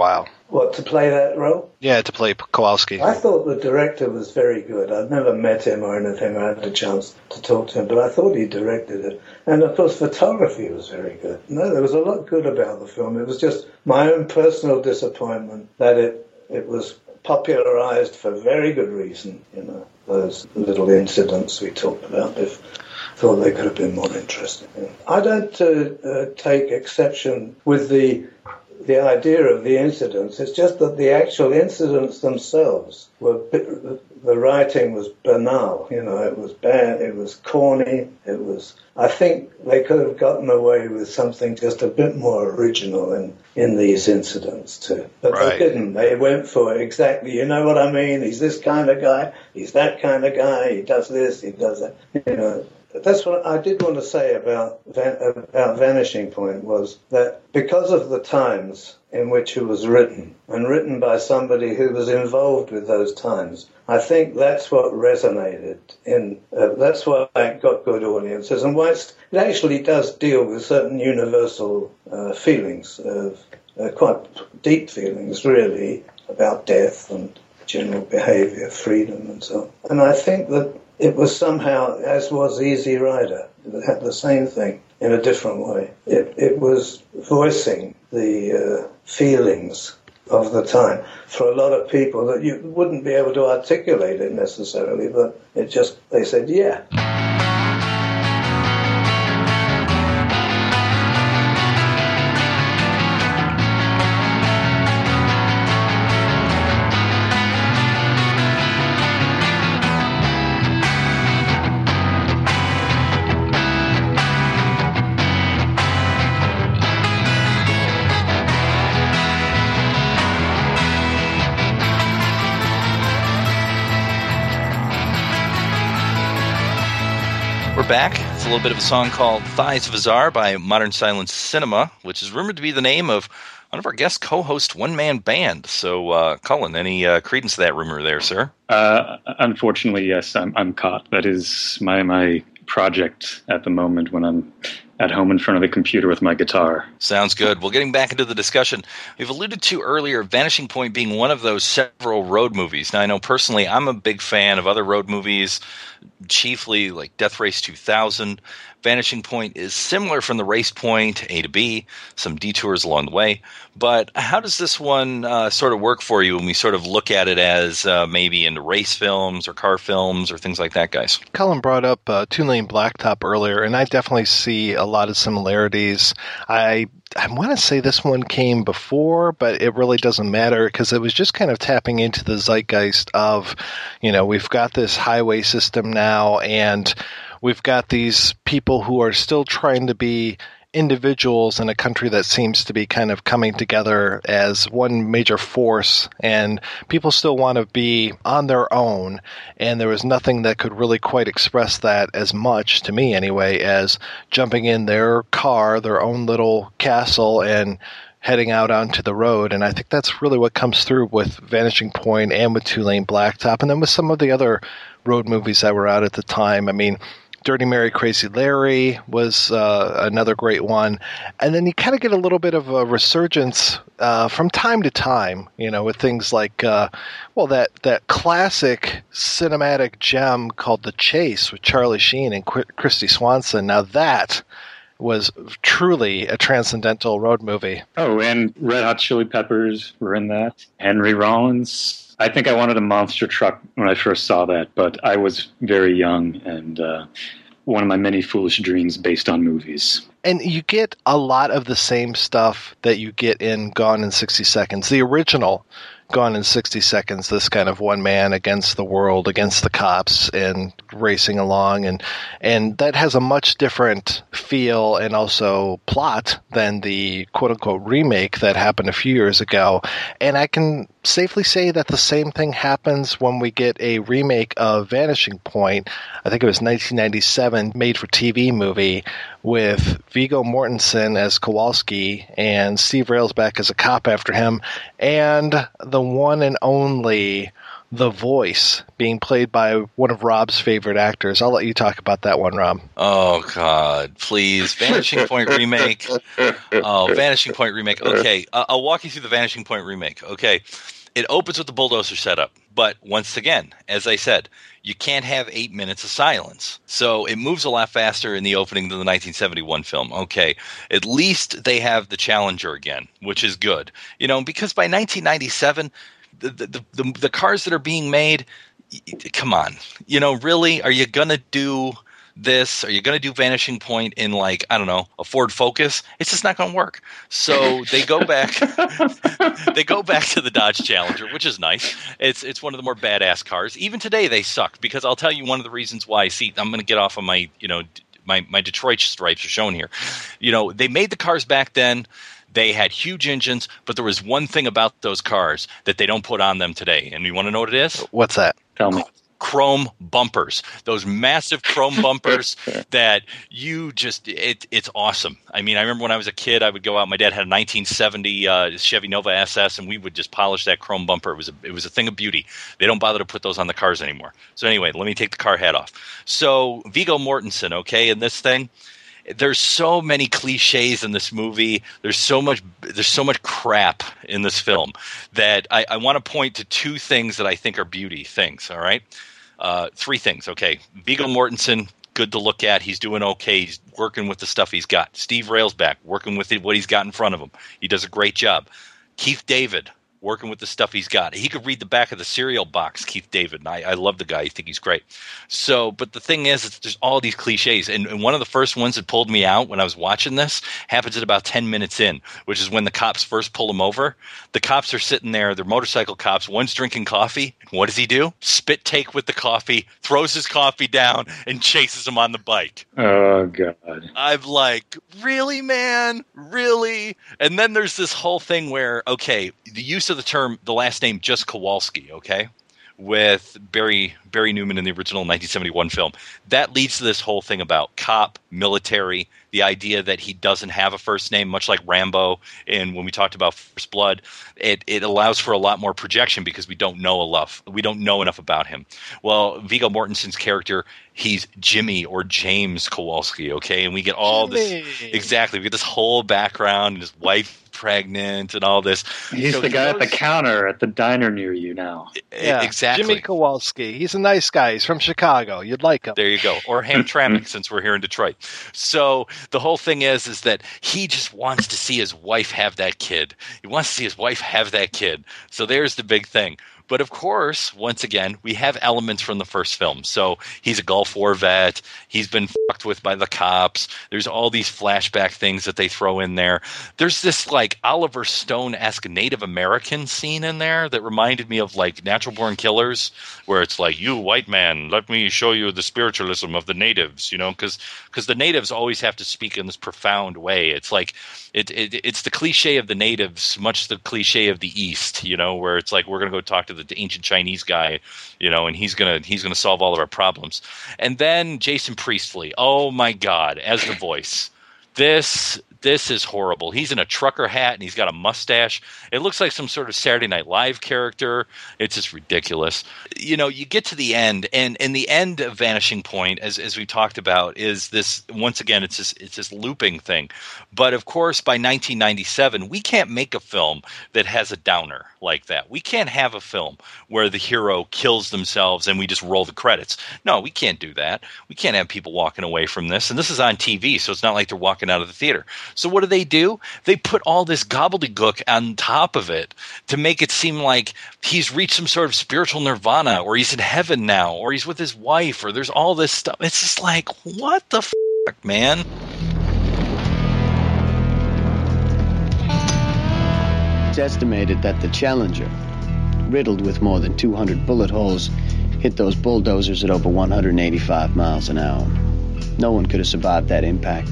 What, to play that role? Yeah, to play Kowalski. I thought the director was very good. I'd never met him or anything. I had a chance to talk to him, but I thought he directed it. And, of course, photography was very good. No, there was a lot good about the film. It was just my own personal disappointment that it, it was popularized for very good reason, you know, those little incidents we talked about. If thought they could have been more interesting. I don't uh, uh, take exception with the the idea of the incidents. It's just that the actual incidents themselves were, the writing was banal, you know, it was bad, it was corny, it was, I think they could have gotten away with something just a bit more original in, in these incidents too. But right. They didn't. They went for exactly, you know what I mean? He's this kind of guy, he's that kind of guy, he does this, he does that, you know. That's what I did want to say about about Vanishing Point, was that because of the times in which it was written, and written by somebody who was involved with those times, I think that's what resonated in, uh, that's why it got good audiences, and whilst it actually does deal with certain universal uh, feelings, of, uh, quite deep feelings really, about death and general behaviour, freedom and so on. And I think that it was somehow, as was Easy Rider, it had the same thing in a different way. It, it was voicing the uh, feelings of the time for a lot of people that you wouldn't be able to articulate it necessarily, but it just, they said, yeah. Back. It's a little bit of a song called Thighs of a Czar by Modern Silence Cinema, which is rumored to be the name of one of our guest co-host one-man band. So, uh, Cullen, any uh, credence to that rumor there, sir? Uh, unfortunately, yes, I'm, I'm caught. That is my, my project at the moment when I'm at home in front of the computer with my guitar. Sounds good. Well, getting back into the discussion, we've alluded to earlier Vanishing Point being one of those several road movies. Now, I know personally I'm a big fan of other road movies, chiefly like Death Race two thousand. Vanishing Point is similar from the race point, A to B, some detours along the way. But how does this one uh, sort of work for you when we sort of look at it as uh, maybe into race films or car films or things like that, guys? Colin brought up uh, Two-Lane Blacktop earlier, and I definitely see a lot of similarities. I I want to say this one came before, but it really doesn't matter because it was just kind of tapping into the zeitgeist of, you know, we've got this highway system now, and we've got these people who are still trying to be individuals in a country that seems to be kind of coming together as one major force, and people still want to be on their own, and there was nothing that could really quite express that as much, to me anyway, as jumping in their car, their own little castle, and heading out onto the road. And I think that's really what comes through with Vanishing Point and with Two-Lane Blacktop, and then with some of the other road movies that were out at the time. I mean, Dirty Mary, Crazy Larry was uh, another great one. And then you kind of get a little bit of a resurgence uh, from time to time, you know, with things like, uh, well, that, that classic cinematic gem called The Chase with Charlie Sheen and Qu- Christy Swanson. Now that was truly a transcendental road movie. Oh, and Red Hot Chili Peppers were in that. Henry Rollins. I think I wanted a monster truck when I first saw that, but I was very young, and uh, one of my many foolish dreams based on movies. And you get a lot of the same stuff that you get in Gone in sixty seconds. The original Gone in sixty seconds, this kind of one man against the world, against the cops, and racing along. And, and that has a much different feel and also plot than the quote-unquote remake that happened a few years ago. And I can safely say that the same thing happens when we get a remake of Vanishing Point. I think it was nineteen ninety-seven, made-for-T V movie with Viggo Mortensen as Kowalski and Steve Railsback as a cop after him, and the one and only The Voice being played by one of Rob's favorite actors. I'll let you talk about that one, Rob. Oh, God, please. Vanishing Point remake. Oh, Vanishing Point remake. Okay, uh, I'll walk you through the Vanishing Point remake. Okay, it opens with the bulldozer setup. But once again, as I said, you can't have eight minutes of silence. So it moves a lot faster in the opening than the nineteen seventy-one film. Okay, at least they have the Challenger again, which is good. You know, because by nineteen ninety-seven, the the, the, the cars that are being made, come on. You know, really? Are you going to do this? Are you going to do Vanishing Point in, like, I don't know, a Ford Focus? It's just not going to work. So they go back they go back to the Dodge Challenger, which is nice. It's it's one of the more badass cars. Even today they suck, because I'll tell you one of the reasons why. See, I'm going to get off of my, you know, my, my Detroit stripes are shown here. You know, they made the cars back then. They had huge engines, but there was one thing about those cars that they don't put on them today. And you want to know what it is? What's that? Tell me. Chrome bumpers, those massive chrome bumpers that you just, it, it's awesome. I mean, I remember when I was a kid, I would go out, my dad had a nineteen seventy uh, Chevy Nova S S, and we would just polish that chrome bumper. It was a, it was a thing of beauty. They don't bother to put those on the cars anymore. So anyway, let me take the car hat off. So Viggo Mortensen, okay, in this thing, there's so many cliches in this movie. There's so much there's so much crap in this film that I, I want to point to two things that I think are beauty things, all right? Uh, three things, okay. Viggo Mortensen, good to look at. He's doing okay. He's working with the stuff he's got. Steve Railsback, working with what he's got in front of him. He does a great job. Keith David, working with the stuff he's got. He could read the back of the cereal box, Keith David, and I, I love the guy. I think he's great. So, but the thing is, it's, there's all these cliches, and, and one of the first ones that pulled me out when I was watching this happens at about ten minutes in, which is when the cops first pull him over. The cops are sitting there, they're motorcycle cops, one's drinking coffee. What does he do? Spit take with the coffee, throws his coffee down, and chases him on the bike. Oh, God. I'm like, really, man? Really? And then there's this whole thing where, okay, the use of the term, the last name, just Kowalski, okay, with Barry Barry Newman in the original nineteen seventy-one film. That leads to this whole thing about cop, military, the idea that he doesn't have a first name, much like Rambo. And when we talked about First Blood, it, it allows for a lot more projection because we don't know enough. We don't know enough about him. Well, Viggo Mortensen's character, he's Jimmy or James Kowalski, okay? And we get all Jimmy. this – exactly. We get this whole background and his wife pregnant and all this. He's so the he guy goes, at the counter at the diner near you now. Yeah, exactly. Jimmy Kowalski. He's a nice guy. He's from Chicago. You'd like him. There you go. Or Hamtramck, since we're here in Detroit. So the whole thing is, is that he just wants to see his wife have that kid. He wants to see his wife have that kid. So there's the big thing. But of course, once again, we have elements from the first film. So he's a Gulf War vet. He's been fucked with by the cops. There's all these flashback things that they throw in there. There's this like Oliver Stone-esque Native American scene in there that reminded me of like Natural Born Killers, where it's like, you white man, let me show you the spiritualism of the natives, you know, because because the natives always have to speak in this profound way. It's like it, it it's the cliche of the natives, much the cliche of the East, you know, where it's like we're going to go talk to the ancient Chinese guy, you know, and he's gonna he's gonna solve all of our problems. And then Jason Priestley, oh my God, as the voice. This this is horrible. He's in a trucker hat and he's got a mustache. It looks like some sort of Saturday Night Live character. It's just ridiculous. You know, you get to the end, and, and the end of Vanishing Point, as as we talked about, is this, once again, it's this it's this looping thing. But of course, by nineteen ninety-seven, we can't make a film that has a downer like that. We can't have a film where the hero kills themselves and we just roll the credits. No, we can't do that. We can't have people walking away from this. And this is on T V, so it's not like they're walking out of the theater. So what do they do? They put all this gobbledygook on top of it to make it seem like he's reached some sort of spiritual nirvana, or he's in heaven now, or he's with his wife, or there's all this stuff. It's just like, what the fuck, man? It's estimated that the Challenger, riddled with more than two hundred bullet holes, hit those bulldozers at over one hundred eighty-five miles an hour. No one could have survived that impact.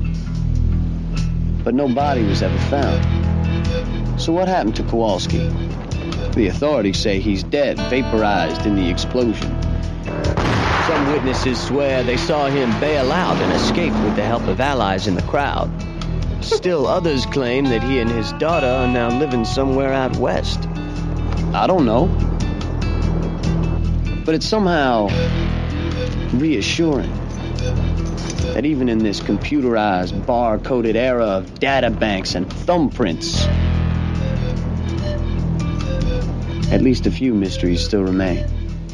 But no body was ever found. So what happened to Kowalski? The authorities say he's dead, vaporized in the explosion. Some witnesses swear they saw him bail out and escape with the help of allies in the crowd. Still others claim that he and his daughter are now living somewhere out west. I don't know. But it's somehow reassuring that even in this computerized, bar-coded era of databanks and thumbprints, at least a few mysteries still remain.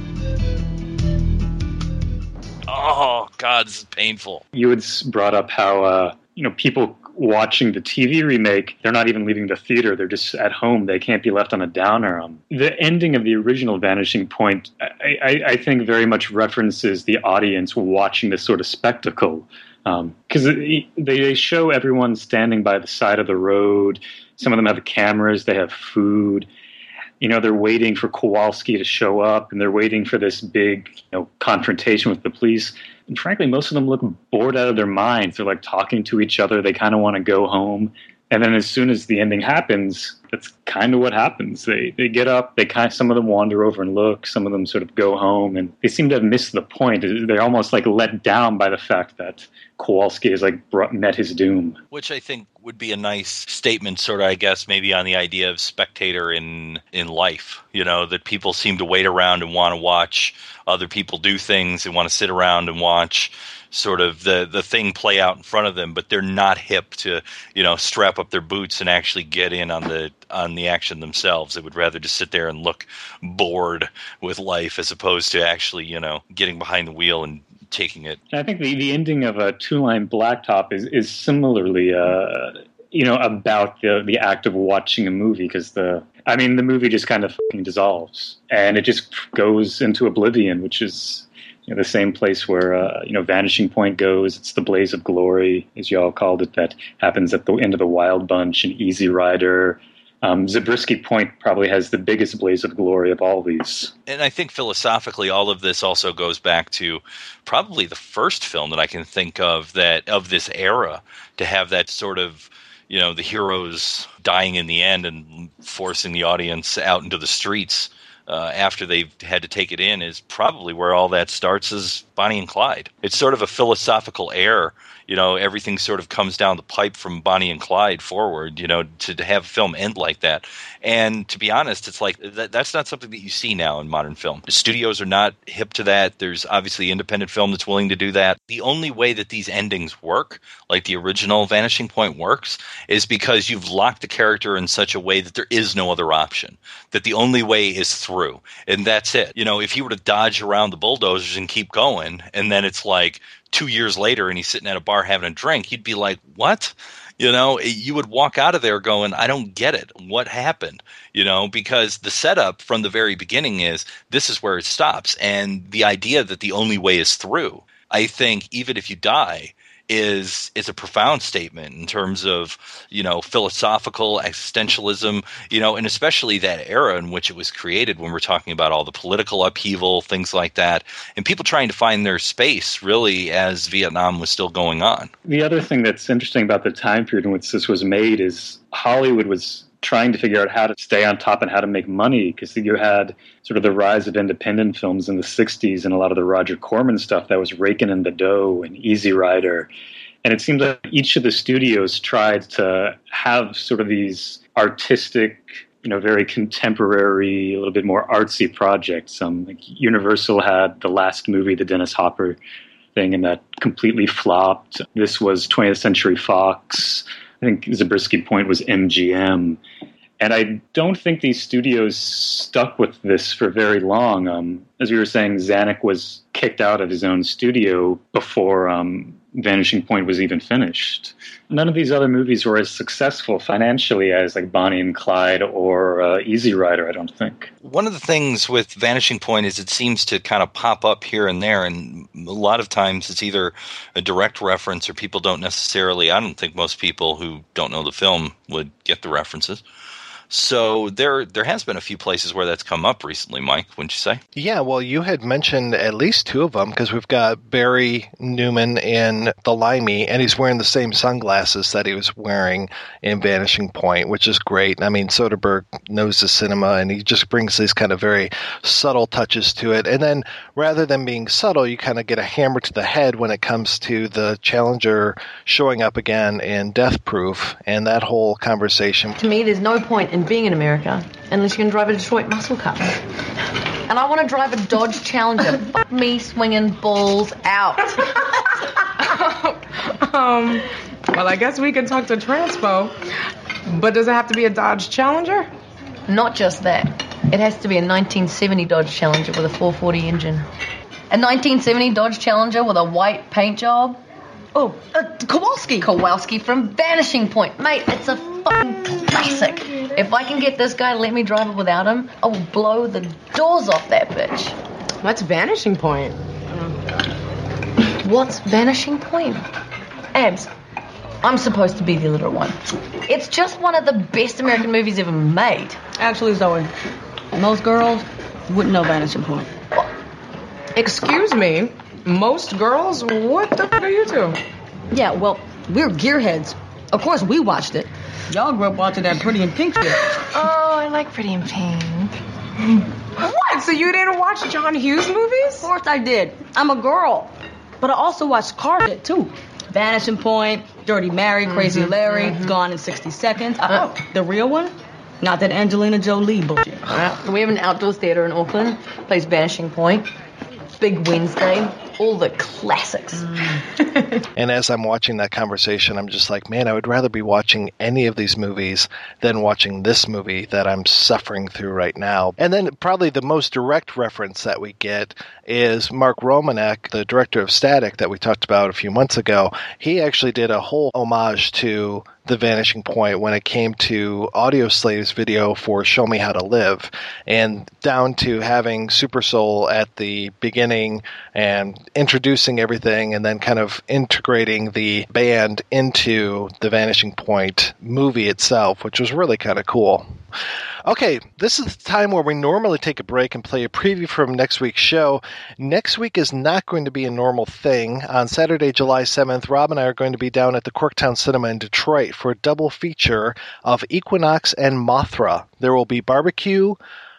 Oh, God, this is painful. You had s- brought up how, uh, you know, people watching the T V remake, they're not even leaving the theater. They're just at home. They can't be left on a downer. Um, the ending of the original Vanishing Point, I, I, I think, very much references the audience watching this sort of spectacle. Because um, they, they show everyone standing by the side of the road. Some of them have cameras. They have food. You know, they're waiting for Kowalski to show up, and they're waiting for this big, you know, confrontation with the police. And frankly, most of them look bored out of their minds. They're like talking to each other. They kind of want to go home. And then as soon as the ending happens, that's kind of what happens. They they get up. They kind of, some of them wander over and look. Some of them sort of go home, and they seem to have missed the point. They're almost like let down by the fact that Kowalski has like brought, met his doom. Which I think would be a nice statement, sort of, I guess, maybe on the idea of spectator in in life. You know, that people seem to wait around and want to watch other people do things and want to sit around and watch sort of the, the thing play out in front of them, but they're not hip to, you know, strap up their boots and actually get in on the on the action themselves. They would rather just sit there and look bored with life as opposed to actually, you know, getting behind the wheel and taking it. I think the, the ending of a Two-Line Blacktop is, is similarly, uh, you know, about the, the act of watching a movie, because the, I mean, the movie just kind of fucking dissolves, and it just goes into oblivion, which is, you know, the same place where, uh, you know, Vanishing Point goes. It's the blaze of glory, as you all called it, that happens at the end of the Wild Bunch and Easy Rider. Um, Zabriskie Point probably has the biggest blaze of glory of all these. And I think philosophically, all of this also goes back to probably the first film that I can think of that of this era to have that sort of, you know, the heroes dying in the end and forcing the audience out into the streets uh, after they've had to take it in is probably where all that starts, is Bonnie and Clyde. It's sort of a philosophical error. You know, everything sort of comes down the pipe from Bonnie and Clyde forward, you know, to, to have a film end like that. And to be honest, it's like that, that's not something that you see now in modern film. The studios are not hip to that. There's obviously independent film that's willing to do that. The only way that these endings work, like the original Vanishing Point works, is because you've locked the character in such a way that there is no other option, that the only way is through. And that's it. You know, if he were to dodge around the bulldozers and keep going, and then it's like two years later and he's sitting at a bar having a drink, you'd be like, what? You know, you would walk out of there going, I don't get it. What happened? You know, because the setup from the very beginning is this is where it stops. And the idea that the only way is through, I think, even if you die, is is a profound statement in terms of, you know, philosophical existentialism, you know, and especially that era in which it was created when we're talking about all the political upheaval, things like that, and people trying to find their space really as Vietnam was still going on. The other thing that's interesting about the time period in which this was made is Hollywood was trying to figure out how to stay on top and how to make money, because you had sort of the rise of independent films in the sixties and a lot of the Roger Corman stuff that was raking in the dough and Easy Rider. And it seemed like each of the studios tried to have sort of these artistic, you know, very contemporary, a little bit more artsy projects. Um, like Universal had the last movie, the Dennis Hopper thing, and that completely flopped. This was twentieth Century Fox. I think Zabriskie Point was M G M. And I don't think these studios stuck with this for very long. Um, as we were saying, Zanuck was kicked out of his own studio before um, Vanishing Point was even finished. None of these other movies were as successful financially as like Bonnie and Clyde or uh, Easy Rider, I don't think. One of the things with Vanishing Point is it seems to kind of pop up here and there, and a lot of times it's either a direct reference or people don't necessarily, I don't think most people who don't know the film would get the references. So there there has been a few places where that's come up recently, Mike, wouldn't you say? Yeah, well, you had mentioned at least two of them, because we've got Barry Newman in The Limey, and he's wearing the same sunglasses that he was wearing in Vanishing Point, which is great. I mean, Soderbergh knows the cinema, and he just brings these kind of very subtle touches to it. And then rather than being subtle, you kind of get a hammer to the head when it comes to the Challenger showing up again in Death Proof, and that whole conversation. To me, there's no point in being in America unless you can drive a Detroit muscle car. and I want to drive a Dodge Challenger. Fuck me swinging balls out. um, well, I guess we can talk to Transpo. But does it have to be a Dodge Challenger? Not just that. It has to be a nineteen seventy Dodge Challenger with a four forty engine. A nineteen seventy Dodge Challenger with a white paint job. Oh, uh, Kowalski. Kowalski from Vanishing Point. Mate, it's a fucking classic. If I can get this guy to let me drive it without him, I will blow the doors off that bitch. What's Vanishing Point? What's Vanishing Point? Abs, I'm supposed to be the illiterate one. It's just one of the best American movies ever made. Actually, Zoe, most girls wouldn't know Vanishing Point. Excuse me? Most girls? What the fuck are you two? Yeah, well, we're gearheads. Of course, we watched it. Y'all grew up watching that Pretty in Pink shit. Oh, I like Pretty in Pink. What? So you didn't watch John Hughes movies? Of course I did. I'm a girl. But I also watched car shit, too. Vanishing Point, Dirty Mary, Crazy Mm-hmm, Larry, mm-hmm. Gone in sixty seconds. Uh, oh, the real one? Not that Angelina Jolie bullshit. Uh, we have an outdoor theater in Auckland. Plays Vanishing Point. Big Wednesday. All the classics. And as I'm watching that conversation, I'm just like, man, I would rather be watching any of these movies than watching this movie that I'm suffering through right now. And then probably the most direct reference that we get is Mark Romanek, the director of Static that we talked about a few months ago. He actually did a whole homage to The Vanishing Point when it came to Audio Slave's video for Show Me How to Live, and down to having Super Soul at the beginning and introducing everything and then kind of integrating the band into the Vanishing Point movie itself, which was really kind of cool. Okay, this is the time where we normally take a break and play a preview from next week's show. Next week is not going to be a normal thing. On Saturday, July seventh, Rob and I are going to be down at the Corktown Cinema in Detroit for a double feature of Equinox and Mothra. There will be barbecue,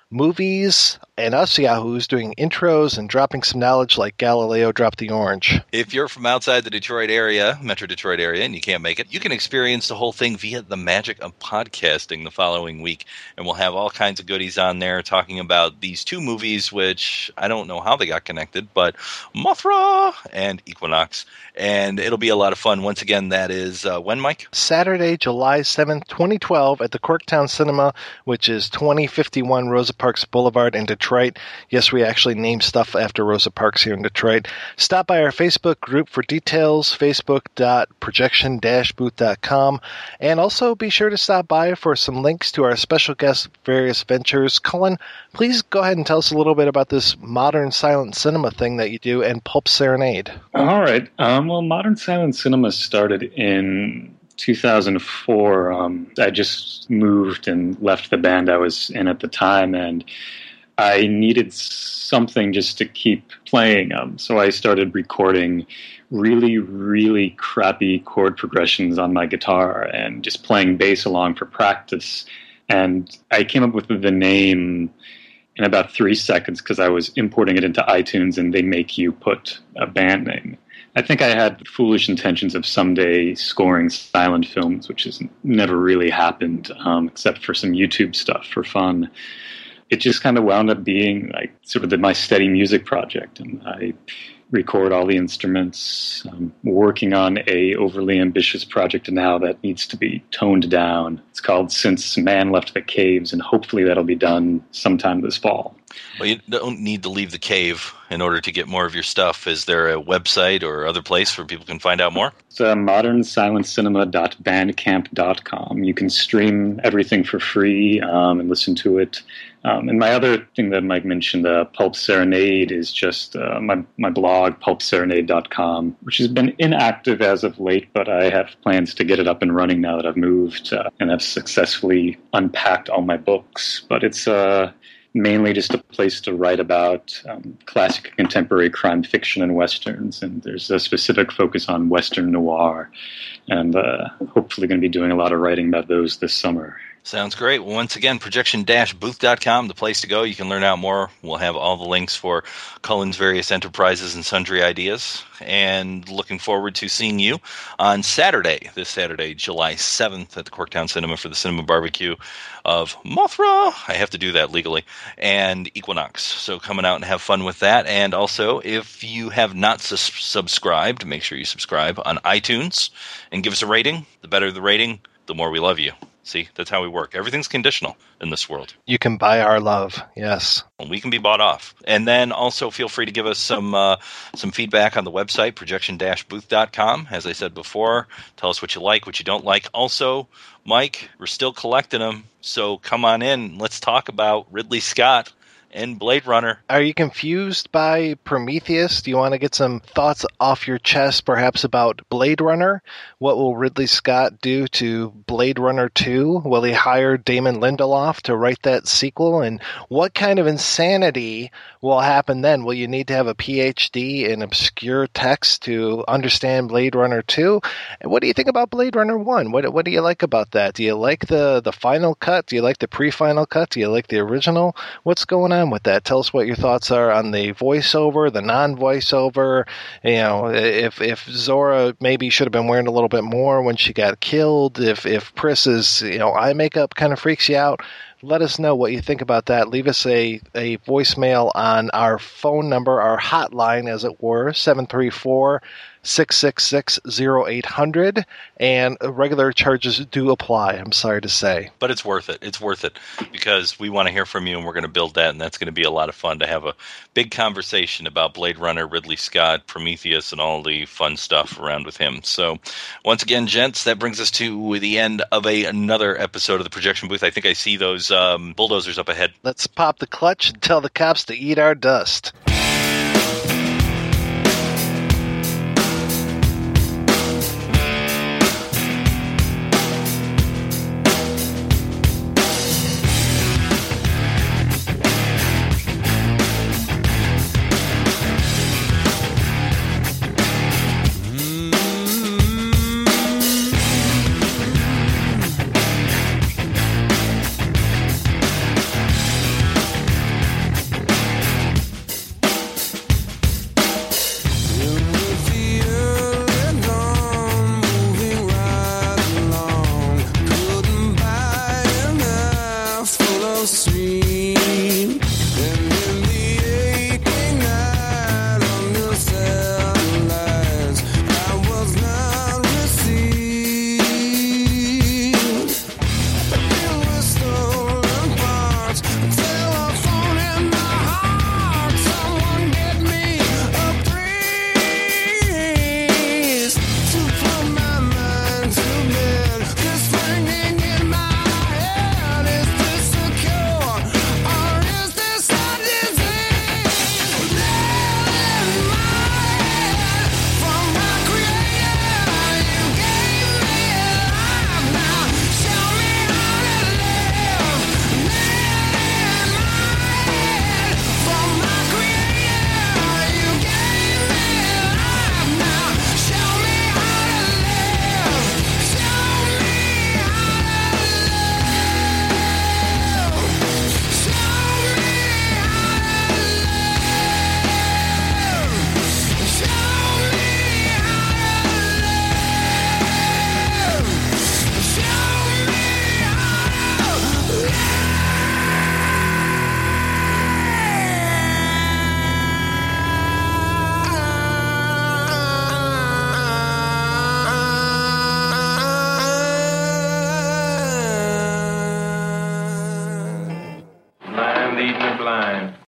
movies, and us yahoos doing intros and dropping some knowledge like Galileo dropped the orange. If you're from outside the Detroit area, Metro Detroit area, and you can't make it, you can experience the whole thing via the magic of podcasting the following week. And we'll have all kinds of goodies on there talking about these two movies, which I don't know how they got connected, but Mothra and Equinox. And it'll be a lot of fun. Once again, that is uh, when, Mike? Saturday, July seventh, twenty twelve at the Corktown Cinema, which is twenty fifty-one Rosa Parks Boulevard in Detroit. Yes, we actually named stuff after Rosa Parks here in Detroit. Stop by our Facebook group for details, facebook dot projection dash booth dot com. And also be sure to stop by for some links to our special guest various ventures. Cullen, please go ahead and tell us a little bit about this modern silent cinema thing that you do and Pulp Serenade. All right. Um, well, Modern Silent Cinema started in two thousand four. Um, I just moved and left the band I was in at the time, and I needed something just to keep playing. Um, so I started recording really, really crappy chord progressions on my guitar and just playing bass along for practice. And I came up with the name in about three seconds because I was importing it into iTunes, and they make you put a band name. I think I had foolish intentions of someday scoring silent films, which has never really happened, um, except for some YouTube stuff for fun. It just kind of wound up being like sort of the, my steady music project, and I record all the instruments. I'm working on a overly ambitious project now that needs to be toned down. It's called Since Man Left the Caves, and hopefully that'll be done sometime this fall. Well, you don't need to leave the cave in order to get more of your stuff. Is there a website or other place where people can find out more? It's uh, modern silent cinema dot bandcamp dot com. You can stream everything for free um, and listen to it. Um, and my other thing that Mike mentioned, uh, Pulp Serenade, is just uh, my, my blog, pulp serenade dot com, which has been inactive as of late, but I have plans to get it up and running now that I've moved uh, and have successfully unpacked all my books. But it's uh, mainly just a place to write about um, classic and contemporary crime fiction and westerns, and there's a specific focus on Western noir, and uh, hopefully going to be doing a lot of writing about those this summer. Sounds great. Once again, projection dash booth dot com, the place to go. You can learn out more. We'll have all the links for Cullen's various enterprises and sundry ideas. And looking forward to seeing you on Saturday, this Saturday, July seventh, at the Corktown Cinema for the Cinema Barbecue of Mothra. I have to do that legally. And Equinox. So coming out and have fun with that. And also, if you have not sus- subscribed, make sure you subscribe on iTunes and give us a rating. The better the rating, the more we love you. See, that's how we work. Everything's conditional in this world. You can buy our love, yes. Well, we can be bought off. And then also feel free to give us some uh, some feedback on the website, projection dash booth dot com. As I said before, tell us what you like, what you don't like. Also, Mike, we're still collecting them, so come on in. Let's talk about Ridley Scott and Blade Runner. Are you confused by Prometheus? Do you want to get some thoughts off your chest, perhaps, about Blade Runner? What will Ridley Scott do to Blade Runner two? Will he hire Damon Lindelof to write that sequel? And what kind of insanity will happen then? Will you need to have a P H D in obscure text to understand Blade Runner two? And what do you think about Blade Runner one? What what do you like about that? Do you like the, the final cut? Do you like the pre-final cut? Do you like the original? What's going on with that? Tell us what your thoughts are on the voiceover, the non-voiceover. You know, if if Zora maybe should have been wearing a little bit more when she got killed. If if Pris's you know eye makeup kind of freaks you out. Let us know what you think about that. Leave us a, a voicemail on our phone number, our hotline, as it were, seven three four, six six six, zero eight hundred, and regular charges do apply, I'm sorry to say. But it's worth it. It's worth it because we want to hear from you, and we're going to build that, and that's going to be a lot of fun to have a big conversation about Blade Runner, Ridley Scott, Prometheus, and all the fun stuff around with him. So once again, gents, that brings us to the end of a, another episode of the Projection Booth. I think I see those um, bulldozers up ahead. Let's pop the clutch and tell the cops to eat our dust.